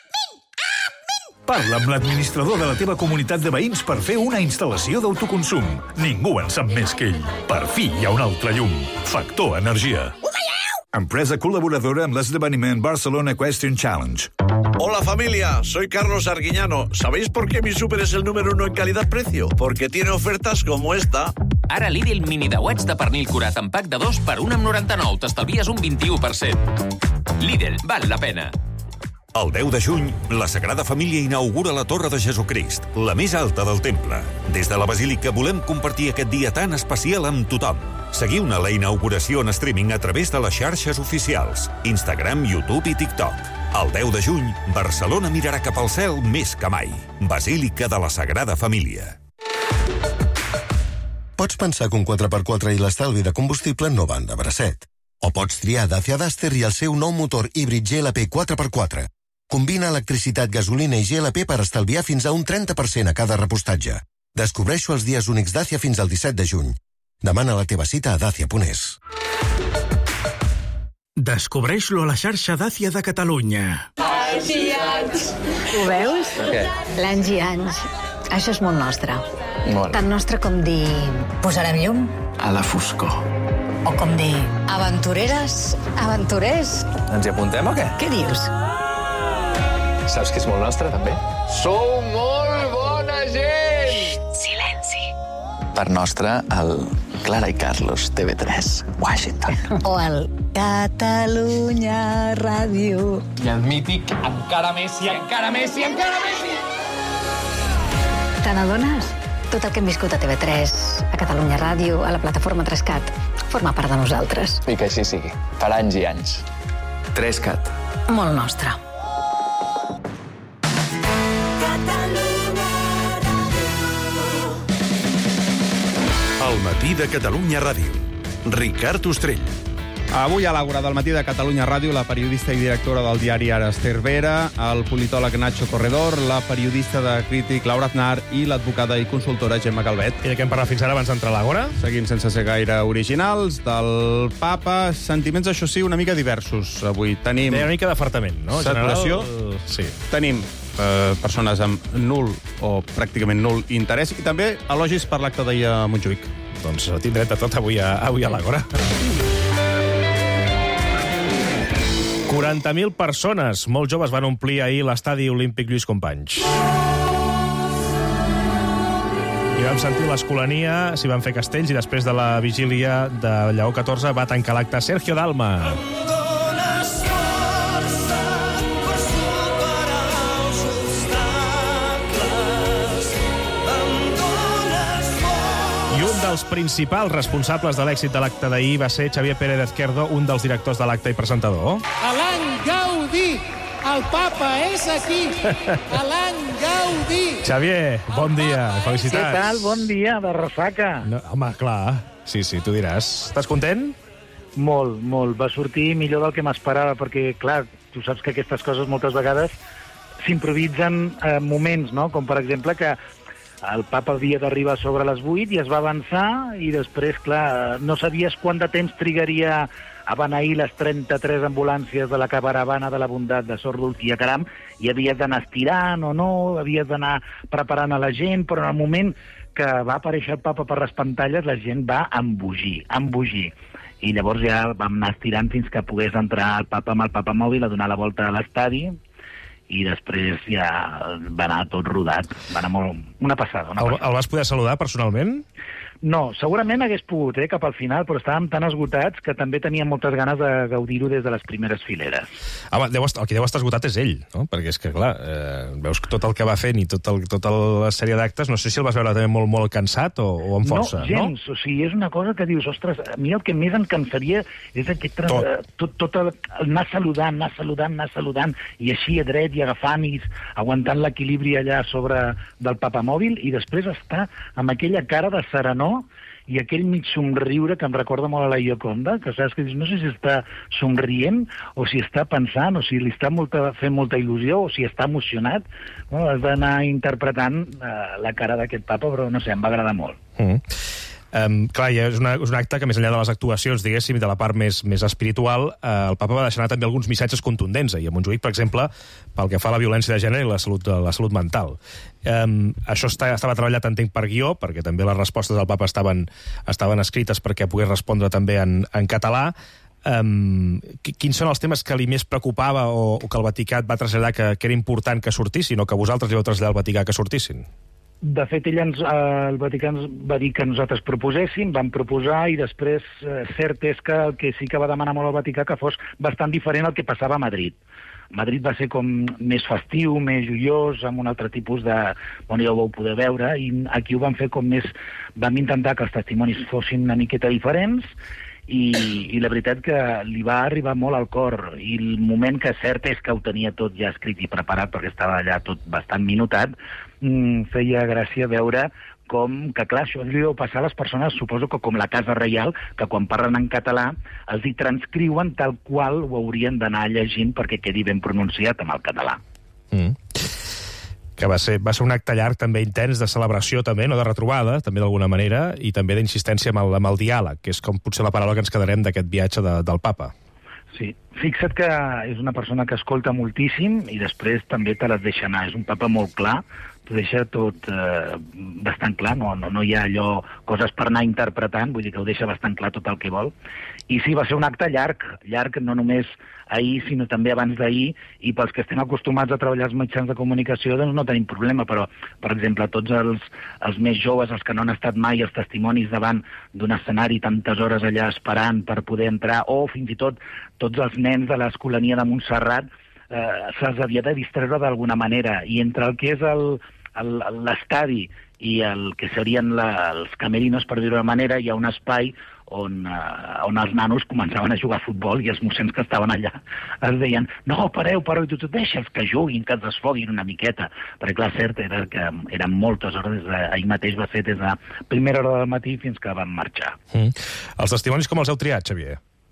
Parla amb l'administrador de la teva comunitat de veïns per fer una instal·lació d'autoconsum. Ningú en sap més que ell. Per fi hi ha un altre llum. Factor Energia. Empresa colaboradora amb l'esdeveniment Barcelona Equestrian Challenge. Hola familia, soy Carlos Arguiñano. ¿Sabéis por qué mi súper es el número 1 en calidad-precio? Porque tiene ofertas como esta. Ara Lidl mini dauets de pernil curat en pack de 2 per 1,99. T'estalvies un 21%. Lidl, val la pena. El 10 de juny, la Sagrada Família inaugura la Torre de Jesucrist, la més alta del temple. Des de la Basílica volem compartir aquest dia tan especial amb tothom. Seguiu-ne la inauguració en streaming a través de les xarxes oficials, Instagram, YouTube i TikTok. El 10 de juny, Barcelona mirarà cap al cel més que mai. Basílica de la Sagrada Família. Pots pensar que un 4x4 i l'estalvi de combustible no van de bracet. O pots triar Dacia Duster i el seu nou motor híbrid GLP 4x4. Combina electricitat, gasolina i GLP per estalviar fins a un 30% a cada repostatge. Descobreix-ho els dies únics Dacia fins al 17 de juny. Demana la teva cita a dacia.es. Descobreix-lo a la xarxa Dacia de Catalunya. Anys i anys. Ho veus? Què? L'anys i anys. Això és molt nostre. Molt. Tan nostre com dir... Posarem llum? A la foscor. O com dir... Aventureres, aventurers. Ens hi apuntem o què? Què dius? Saps que és molt nostre, també? Sou molt bona gent! Xxt, silenci. Per nostre, el Clara i Carlos, TV3, Washington. O el Catalunya Ràdio. I el mític Encara Messi, encara Messi, encara Messi! Te n'adones? Tot el que hem viscut a TV3, a Catalunya Ràdio, a la plataforma 3CAT, forma part de nosaltres. I que així sigui. Per anys i anys. 3CAT. Molt nostre. El matí de Catalunya Ràdio. Ricard Ostrell. Avui a l'Àgora del matí de Catalunya Ràdio, la periodista i directora del diari Ara, Esther Vera, el politòleg Nacho Corredor, la periodista de Crític Laura Aznar i l'advocada i consultora Gemma Calvet. I de què hem parlat fins ara abans d'entrar a l'Àgora? Seguim sense ser gaire originals. Del papa, sentiments, això sí, una mica diversos. Avui tenim... Una mica d'afartament, no? Saturació. Sí. Tenim persones amb nul o pràcticament nul interès i també elogis per l'acte d'ahir a Montjuïc. Doncs tindrem de tot avui a l'Àgora. 40.000 persones, molt joves, van omplir ahir l'estadi olímpic Lluís Companys. I vam sentir l'Escolania, s'hi van fer castells i després de la vigília de Lleó XIV va tancar l'acte Sergio Dalma. I un dels principals responsables de l'èxit de l'acte d'ahir va ser Xavier Pérez Izquierdo, un dels directors de l'acte i presentador. Alan Gaudí, el papa és aquí. Alan Gaudí. Xavier, bon dia, felicitats. Què tal? Bon dia, de ressaca. No, home, clar, sí, tu diràs. Estàs content? Molt, molt. Va sortir millor del que m'esperava, perquè, clar, tu saps que aquestes coses moltes vegades s'improvisen moments, no? Com, per exemple, que el papa havia d'arribar sobre les 8 i es va avançar i després, clar, no sabies quant de temps trigaria a beneir les 33 ambulàncies de la caravana de la bondat de Sor Dulcia Caram i havies d'anar estirant o no, havies d'anar preparant a la gent, però en el moment que va aparèixer el papa per les pantalles la gent va embogir. I llavors ja vam anar estirant fins que pogués entrar el papa amb el papamòbil a donar la volta a l'estadi i després ja va anar tot rodat. Va anar molt... Una passada. El vas poder saludar personalment? No, segurament hagués pogut, cap al final, però estàvem tan esgotats que també teníem moltes ganes de gaudir-ho des de les primeres fileres. Home, el que deu estar esgotat és ell, no? Perquè és que, clar, veus tot el que va fent i tota la sèrie d'actes, no sé si el vas veure també molt cansat o amb força, no? No, gens. O sigui, és una cosa que dius, ostres, a mi el que més em cansaria és aquest... Tot anar saludant, i així a dret i agafant i aguantant l'equilibri allà sobre del papamòbil i després estar amb aquella cara de serenor i aquell mig somriure que em recorda molt a la Gioconda, que saps que dius, no sé si està somrient o si està pensant o si li està fent molta il·lusió o si està emocionat. Bueno, has d'anar interpretant la cara d'aquest papa, però no sé, em va agradar molt. Clar, és un acte que més enllà de les actuacions, diguéssim, i de la part més espiritual, el papa va deixar anar també alguns missatges contundents ahir a Montjuïc, per exemple, pel que fa a la violència de gènere i la salut mental. Això estava treballat, entenc, per guió, perquè també les respostes del papa estaven escrites perquè pogués respondre també en català. Quins són els temes que li més preocupava o que el Vaticà va traslladar que era important que sortissin o que vosaltres li vau traslladar al Vaticà que sortissin? De fet, el Vaticà ens va dir que nosaltres proposéssim, vam proposar, i després cert és que el que sí que va demanar molt al Vaticà que fos bastant diferent al que passava a Madrid. Madrid va ser com més festiu, més joiós, amb un altre tipus de... Bueno, ja ho vau poder veure, i aquí ho vam fer com més... Vam intentar que els testimonis fossin una miqueta diferents, i la veritat que li va arribar molt al cor, i el moment que cert és que ho tenia tot ja escrit i preparat perquè estava allà tot bastant minutat, feia gràcia veure com que, clar, això li deu passar a les persones, suposo que com la Casa Reial, que quan parlen en català els hi transcriuen tal qual ho haurien d'anar llegint perquè quedi ben pronunciat amb el català. Que va ser un acte llarg, també intens, de celebració també, no de retrobada, també d'alguna manera, i també d'insistència amb el diàleg, que és com potser la paraula que ens quedarem d'aquest viatge del papa. Sí, fixa't que és una persona que escolta moltíssim i després també te les deixa anar. És un papa molt clar, t'ho deixa tot bastant clar, no hi ha allò, coses per anar interpretant, vull dir que ho deixa bastant clar tot el que vol. I sí, va ser un acte llarg no només ahir, sinó també abans d'ahir, i pels que estem acostumats a treballar als mitjans de comunicació, doncs no tenim problema, però, per exemple, tots els més joves, els que no han estat mai, els testimonis davant d'un escenari tantes hores allà esperant per poder entrar, o fins i tot tots els nens de l'Escolania de Montserrat, se'ls havia de distreure d'alguna manera, i entre el que és l'estadi i el que serien els camerinos, per dir-ho d'una manera, hi ha un espai on els nanos començaven a jugar a futbol i els mossens que estaven allà es deien, no, pareu, i tu deixa'ls que juguin, que es desfoguin una miqueta, perquè clar, cert era que eren moltes hores, ahir mateix va ser des de primera hora del matí fins que van marxar. Els testimonis com els heu triat, Xavier?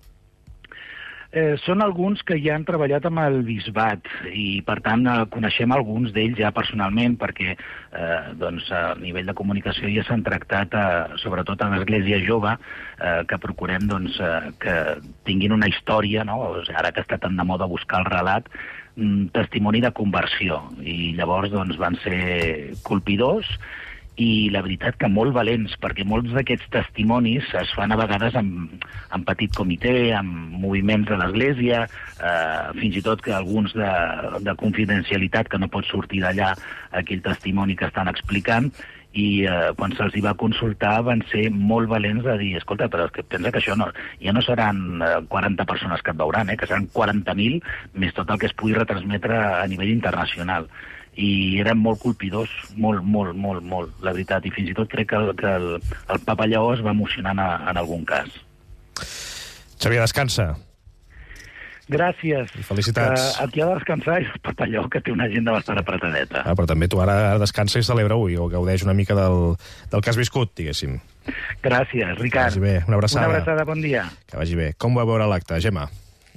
Són alguns que ja han treballat amb el bisbat i, per tant, coneixem alguns d'ells ja personalment perquè a nivell de comunicació ja s'han tractat, sobretot a l'Església Jove, que procurem que tinguin una història, ara que està tan de moda buscar el relat, testimoni de conversió. I llavors van ser colpidors i la veritat que molt valents, perquè molts d'aquests testimonis es fan a vegades en petit comitè, amb moviments de l'Església, fins i tot que alguns de confidencialitat que no pot sortir d'allà aquell testimoni que estan explicant, i quan se'ls hi va consultar van ser molt valents a dir, escolta, però és que pensa que això ja no seran 40 persones que et veuran, que seran 40.000, més tot el que es pugui retransmetre a nivell internacional. I eren molt colpidors, molt, la veritat, i fins i tot crec que el papa Lleó es va emocionar en algun cas. Xavier, descansa. Gràcies. I felicitats. El que ha de descansar és el papa Lleó, que té una agenda bastant apretadeta. Però també tu ara descansa i celebra avui, o gaudeix una mica del que has viscut, diguéssim. Gràcies, Ricard. Que vagi bé, una abraçada. Una abraçada, bon dia. Que vagi bé. Com va veure l'acte, Gemma?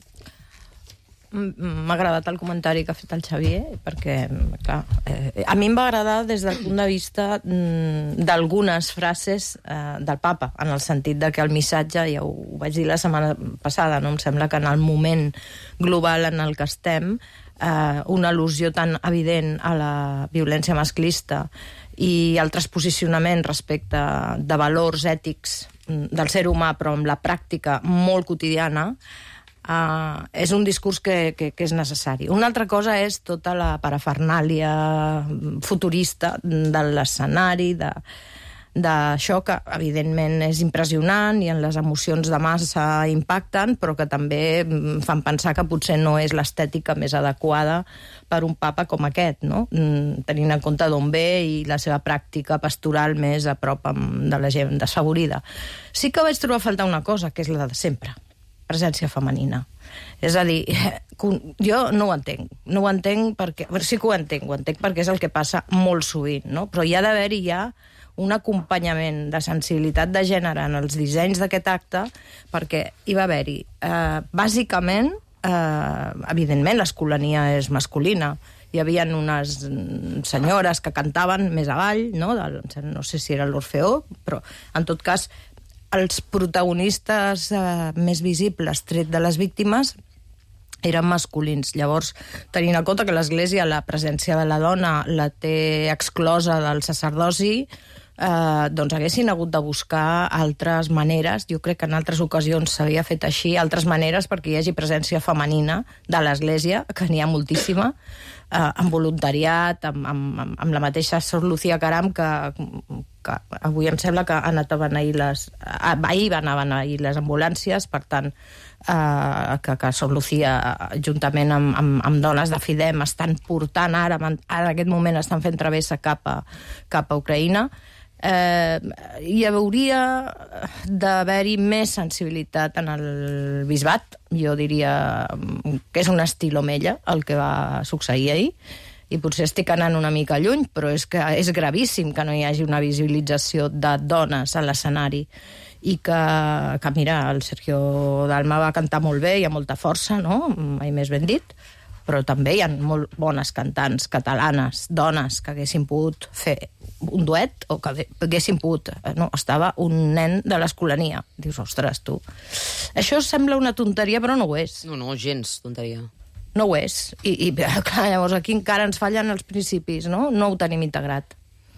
M'ha agradat el comentari que ha fet el Xavier, perquè, clar, a mi em va agradar des del punt de vista d'algunes frases del papa, en el sentit de que el missatge, ja ho vaig dir la setmana passada, no? Em sembla que en el moment global en el que estem, una al·lusió tan evident a la violència masclista i altres posicionaments respecte de valors ètics del ser humà, però amb la pràctica molt quotidiana, és un discurs que és necessari. Una altra cosa és tota la parafernàlia futurista de l'escenari, d'això que evidentment és impressionant i en les emocions de massa impacten, però que també fan pensar que potser no és l'estètica més adequada per un papa com aquest, no? Tenint en compte d'on ve i la seva pràctica pastoral més a prop de la gent desfavorida. Sí que vaig trobar a faltar una cosa, que és la de sempre: presència femenina. És a dir, jo no ho entenc perquè... Sí que ho entenc perquè és el que passa molt sovint, no? Però hi ha d'haver-hi ja un acompanyament de sensibilitat de gènere en els dissenys d'aquest acte, perquè hi va haver-hi, bàsicament, evidentment, l'escolania és masculina. Hi havia unes senyores que cantaven més avall, no sé si era l'Orfeó, però, en tot cas, els protagonistes més visibles, tret de les víctimes, eren masculins. Llavors, tenint en compte que l'Església la presència de la dona la té exclosa del sacerdoci, doncs haguessin hagut de buscar altres maneres. Jo crec que en altres ocasions s'havia fet així, altres maneres perquè hi hagi presència femenina de l'Església, que n'hi ha moltíssima, amb voluntariat, amb la mateixa Sor Lucía Caram, que avui em sembla que han anat a beneir ahir van a beneir les ambulàncies, per tant, que Sor Lucía, juntament amb dones de Fidem, estan portant ara en aquest moment estan fent travessa cap a Ucraïna. Hi hauria d'haver-hi més sensibilitat en el bisbat. Jo diria que és un estil omella el que va succeir ahir, i potser estic anant una mica lluny, però és que és gravíssim que no hi hagi una visibilització de dones a l'escenari, i que mira, el Sergio Dalma va cantar molt bé i amb molta força, no? Mai més ben dit, però també hi ha molt bones cantants catalanes, dones, que haguessin pogut fer un duet, o que haguessin pogut... No, estava un nen de l'escolania. Dius, ostres, tu... Això sembla una tonteria, però no ho és. No, gens tonteria. No ho és. I clar, llavors aquí encara ens fallen els principis, no? No ho tenim integrat.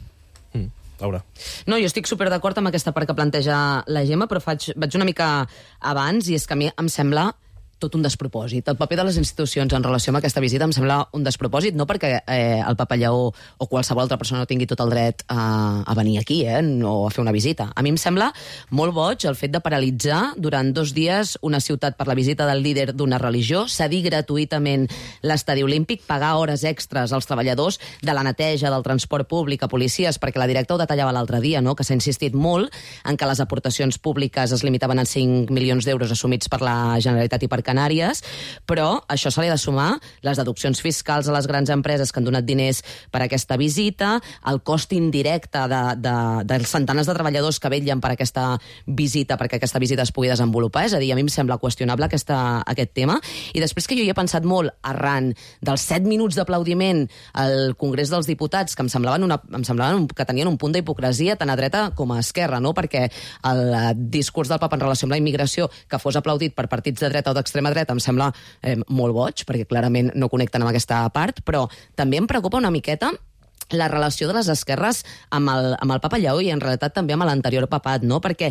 Laura. No, jo estic super d'acord amb aquesta part que planteja la Gemma, però vaig una mica abans, i és que a mi em sembla tot un despropòsit. El paper de les institucions en relació amb aquesta visita em sembla un despropòsit, no perquè el Papa Lleó o qualsevol altra persona no tingui tot el dret a venir aquí, o a fer una visita. A mi em sembla molt boig el fet de paralitzar durant 2 dies una ciutat per la visita del líder d'una religió, cedir gratuïtament l'estadi olímpic, pagar hores extres als treballadors de la neteja, del transport públic, a policies, perquè la directa ho detallava l'altre dia, no? Que s'ha insistit molt en que les aportacions públiques es limitaven a 5 milions d'euros assumits per la Generalitat i per Canàries, però això se li ha de sumar les deduccions fiscals a les grans empreses que han donat diners per aquesta visita, el cost indirecte dels centenars de treballadors que vetllen per aquesta visita, perquè aquesta visita es pugui desenvolupar. És a dir, a mi em sembla qüestionable aquest tema. I després que jo hi he pensat molt arran dels 7 minuts d'aplaudiment al Congrés dels Diputats, que em semblaven que tenien un punt d'hipocresia tant a dreta com a esquerra, no? Perquè el discurs del Papa en relació amb la immigració, que fos aplaudit per partits de dreta o d'extrema dreta, em sembla molt boig, perquè clarament no connecten amb aquesta part, però també em preocupa una miqueta la relació de les esquerres amb el Papa Lleó i en realitat també amb l'anterior papat, no? Perquè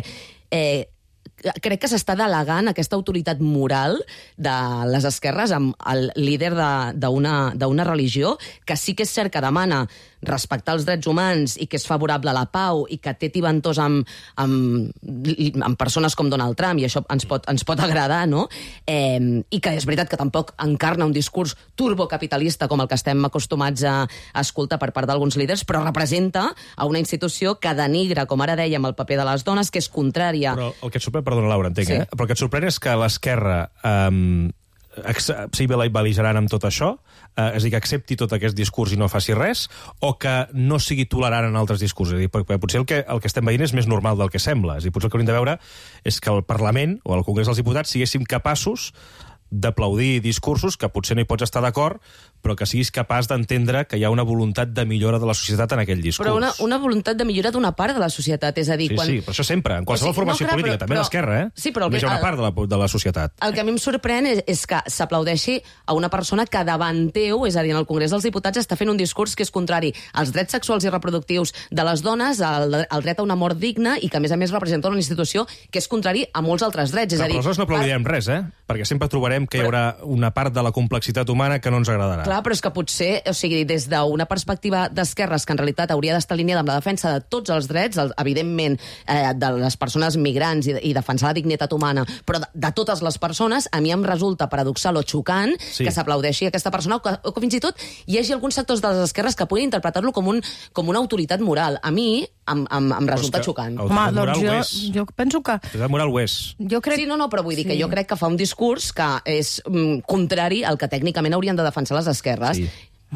crec que s'està delegant aquesta autoritat moral de les esquerres amb el líder d'una religió que sí que és cert que demana respectar els drets humans i que és favorable a la pau i que té tibantors amb persones com Donald Trump, i això ens pot agradar, no? I que és veritat que tampoc encarna un discurs turbocapitalista com el que estem acostumats a escoltar per part d'alguns líders, però representa a una institució que denigra, com ara dèiem, el paper de les dones, que és contrària. Però el que et sorprèn, perdona, Laura, entenc, sí. Però el que et sorprèn és que l'esquerra sigui bel·ligerant amb tot això, és a dir, que accepti tot aquest discurs i no faci res, o que no sigui tolerant en altres discursos. És a dir, perquè potser el que estem veient és més normal del que sembla. És a dir, potser el que hauríem de veure és que el Parlament o el Congrés dels Diputats siguéssim capaços d'aplaudir discursos que potser no hi pots estar d'acord, però que siguis capaç d'entendre que hi ha una voluntat de millora de la societat en aquell discurs. Però una voluntat de millora d'una part de la societat, és a dir... Sí, però això sempre, en qualsevol formació política, també l'esquerra, Sí, però hi ha una part de la societat. El que a mi em sorprèn és que s'aplaudeixi a una persona que davant teu, és a dir, en el Congrés dels Diputats, està fent un discurs que és contrari als drets sexuals i reproductius de les dones, al dret a una mort digna, i que, a més representa una institució que és contrari a molts altres drets. Però nosaltres no aplaudirem res, perquè sempre trobarem que hi haurà una part de la complexitat humana que no ens agradarà. Clar, però és que potser, o sigui, des d'una perspectiva d'esquerres que en realitat hauria d'estar alineada amb la defensa de tots els drets, evidentment de les persones migrants i defensar la dignitat humana, però de totes les persones, a mi em resulta paradoxal o xocant que s'aplaudeixi aquesta persona o que fins i tot hi hagi alguns sectors de les esquerres que puguin interpretar-lo com una autoritat moral. A mi em resulta xocant. Home, doncs jo penso que... Autoritat moral ho és. Sí, no, però vull dir que jo crec que fa un discurs que és contrari al que tècnicament haurien de defensar les esquerres. Sí.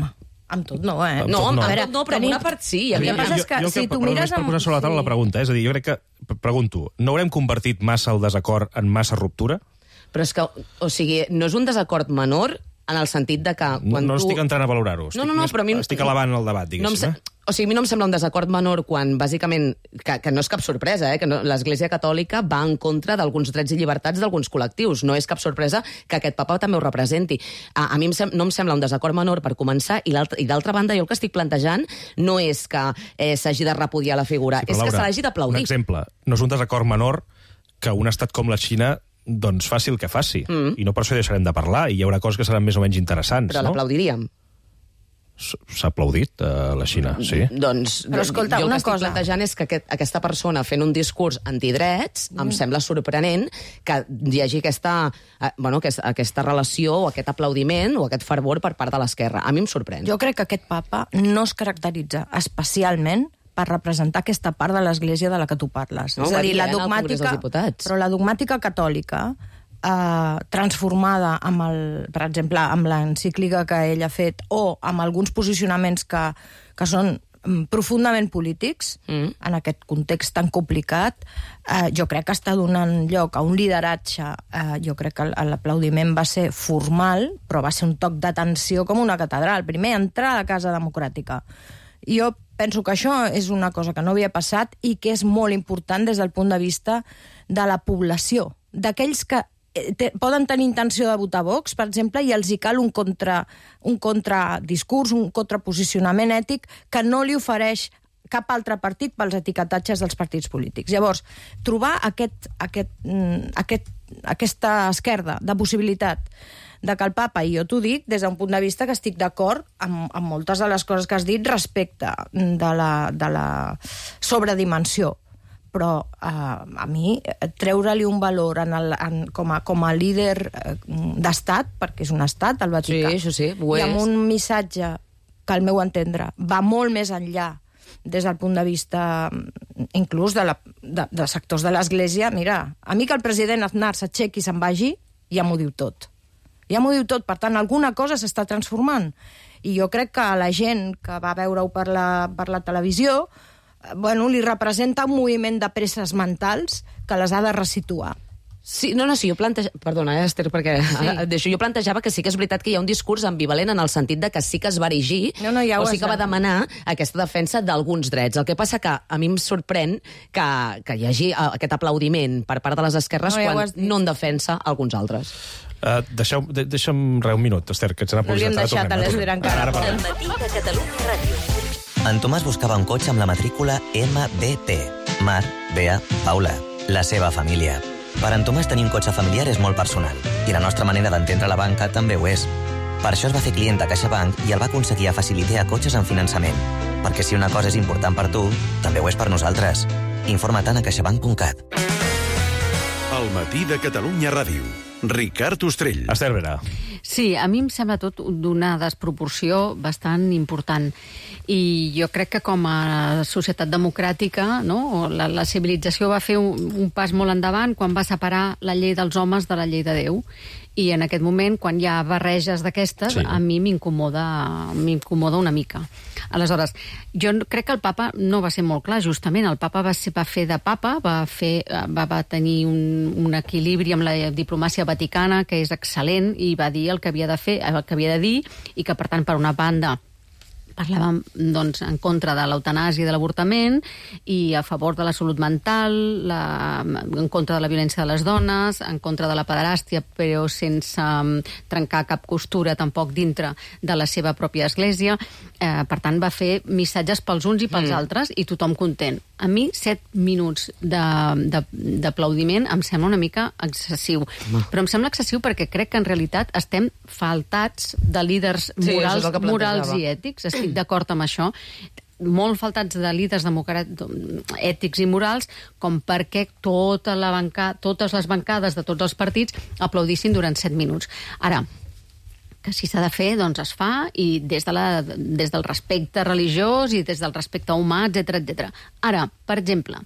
Amb tot no, eh? No, amb tot no, però amb una part sí. El que passa és que si tu mires... Per posar sobre la taula la pregunta, és a dir, jo crec que, pregunto, no haurem convertit massa el desacord en massa ruptura? Però és que, o sigui, no és un desacord menor en el sentit de que... Quan no estic entrant a valorar-ho, però a mi... estic elevant el debat, diguéssim. O sigui, a mi no em sembla un desacord menor quan, bàsicament, que no és cap sorpresa, que l'Església Catòlica va en contra d'alguns drets i llibertats d'alguns col·lectius. No és cap sorpresa que aquest papa també ho representi. A mi no em sembla un desacord menor per començar, i d'altra banda, jo el que estic plantejant no és que s'hagi de repudiar la figura, és que se l'hagi d'aplaudir. Un exemple, no és un desacord menor que un estat com la Xina doncs faci el que faci. I no per això deixarem de parlar, i hi haurà coses que seran més o menys interessants. Però l'aplaudiríem. S'ha aplaudit a la Xina, sí. Doncs, però escolta, jo el una que estic plantejant és que aquesta persona fent un discurs antidrets, em sembla sorprenent que hi hagi aquesta relació o aquest aplaudiment o aquest fervor per part de l'esquerra. A mi em sorprèn. Jo crec que aquest papa no es caracteritza especialment per representar aquesta part de l'Església de la que tu parles. No, és a dir, la dogmàtica, però la dogmàtica catòlica transformada per exemple, amb l'encíclica que ell ha fet o amb alguns posicionaments que són profundament polítics en aquest context tan complicat, jo crec que està donant lloc a un lideratge. Jo crec que l'aplaudiment va ser formal, però va ser un toc d'atenció com una catedral. Primer, entrar a la Casa Democràtica. I jo penso que això és una cosa que no havia passat i que és molt important des del punt de vista de la població, d'aquells que poden tenir intenció de votar Vox, per exemple, i els hi cal un contradiscurs, un contraposicionament ètic que no li ofereix cap altre partit pels etiquetatges dels partits polítics. Llavors, trobar aquesta esquerda de possibilitat de que el papa, i jo t'ho dic des d'un punt de vista que estic d'acord amb moltes de les coses que has dit respecte de la sobredimensió, però a mi treure-li un valor com a líder d'estat, perquè és un estat, el Vaticà, sí, i amb un missatge que, al meu entendre, va molt més enllà des del punt de vista inclús de sectors de l'Església. Mira, a mi que el president Aznar s'aixequi i se'n vagi, ja m'ho diu tot. Ja m'ho diu tot. Per tant, alguna cosa s'està transformant. I jo crec que a la gent que va veure-ho per la televisió li representa un moviment de presses mentals que les ha de resituar. Sí, jo plantejava... Perdona, Esther, perquè jo plantejava que sí que és veritat que hi ha un discurs ambivalent en el sentit de que sí que es va erigir, o sí que va demanar aquesta defensa d'alguns drets. El que passa que a mi em sorprèn que hi hagi aquest aplaudiment per part de les esquerres quan no en defensa alguns altres. Deixa'm un minut, Esther, que ets una publicitat. No li hem deixat a l'Esther encara. El matí de Catalunya Ràdio. En Tomàs buscava un cotxe amb la matrícula MBP. Mar, Bea, Paula. La seva família. Per en Tomàs tenir un cotxe familiar és molt personal, i la nostra manera d'entendre la banca també ho és. Per això es va fer client de CaixaBank i el va aconseguir a facilitar cotxes en finançament. Perquè si una cosa és important per tu, també ho és per nosaltres. Informa-te'n a caixabank.cat. El matí de Catalunya Ràdio. Ricard Ostrell. Esther Vera. Sí, a mi em sembla tot d'una desproporció bastant important. I jo crec que com a societat democràtica, la civilització va fer un pas molt endavant quan va separar la llei dels homes de la llei de Déu. I en aquest moment, quan hi ha barreges d'aquestes, a mi m'incomoda una mica. Aleshores, jo crec que el papa no va ser molt clar, justament. El papa va fer de papa, va tenir un equilibri amb la diplomàcia vaticana que és excel·lent, i va dir el que havia de fer, el que havia de dir, i que, per tant, per una banda parlàvem en contra de l'eutanàsia i de l'avortament i a favor de la salut mental, en contra de la violència de les dones, en contra de la pederàstia, però sense trencar cap costura tampoc dintre de la seva pròpia església. Per tant, va fer missatges pels uns i pels altres i tothom content. A mi, 7 minuts d'aplaudiment em sembla una mica excessiu. Però em sembla excessiu perquè crec que en realitat estem faltats de líders morals i ètics. Estic d'acord amb això. Molt faltats de líders ètics i morals com perquè totes les bancades de tots els partits aplaudissin durant 7 minuts. Ara, que si s'ha de fer, doncs es fa, i des del respecte religiós i des del respecte humà, etc. Ara, per exemple,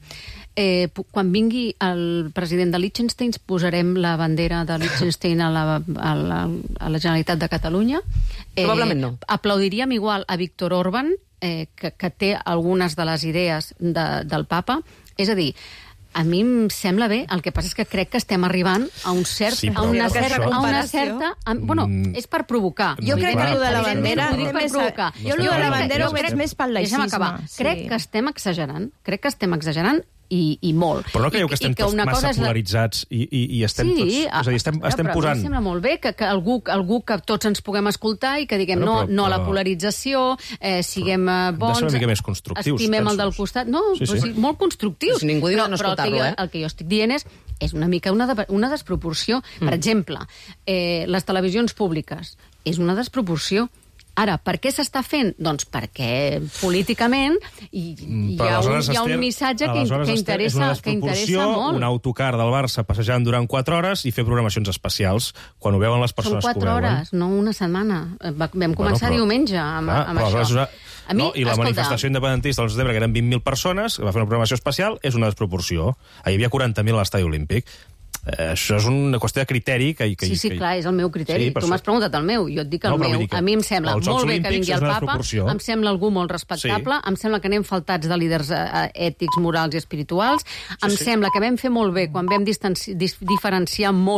Quan vingui el president de Liechtenstein, posarem la bandera de Liechtenstein a la Generalitat de Catalunya. Probablement no. Aplaudiríem igual a Víctor Orbán, que té algunes de les idees del papa. És a dir, a mi em sembla bé, el que passa és que crec que estem arribant a una certa... Bueno, és per provocar. Jo crec que allò de la bandera... Jo allò de la bandera ho veig més pel laïcisme. Crec que estem exagerant, i molt. Però no creieu que estem tots massa polaritzats i estem tots... És a dir, estem posant... Em sembla molt bé que algú que tots ens puguem escoltar i que diguem no a la polarització, siguem bons... Hem de ser una mica més constructius. Estimem el del costat. No, molt constructius. Ningú diu no escoltar-lo, El que jo estic dient és una mica una desproporció. Per exemple, les televisions públiques és una desproporció. Ara, per què s'està fent? Doncs perquè políticament hi ha un missatge que interessa molt. Un autocar del Barça passejant durant 4 hores i fer programacions especials quan ho veuen les persones que ho veuen. Són 4 hores, no una setmana. Vam començar diumenge amb això. I la manifestació independentista del setembre, que eren 20.000 persones, que va fer una programació especial, és una desproporció. Hi havia 40.000 a l'estadi olímpic. Això és una qüestió de criteri Sí, clar, és el meu criteri. Tu m'has preguntat el meu, jo et dic el meu. A mi em sembla molt bé que vingui el papa, em sembla algú molt respectable, em sembla que anem faltats de líders ètics, morals i espirituals, em sembla que vam fer molt bé quan vam diferenciar molt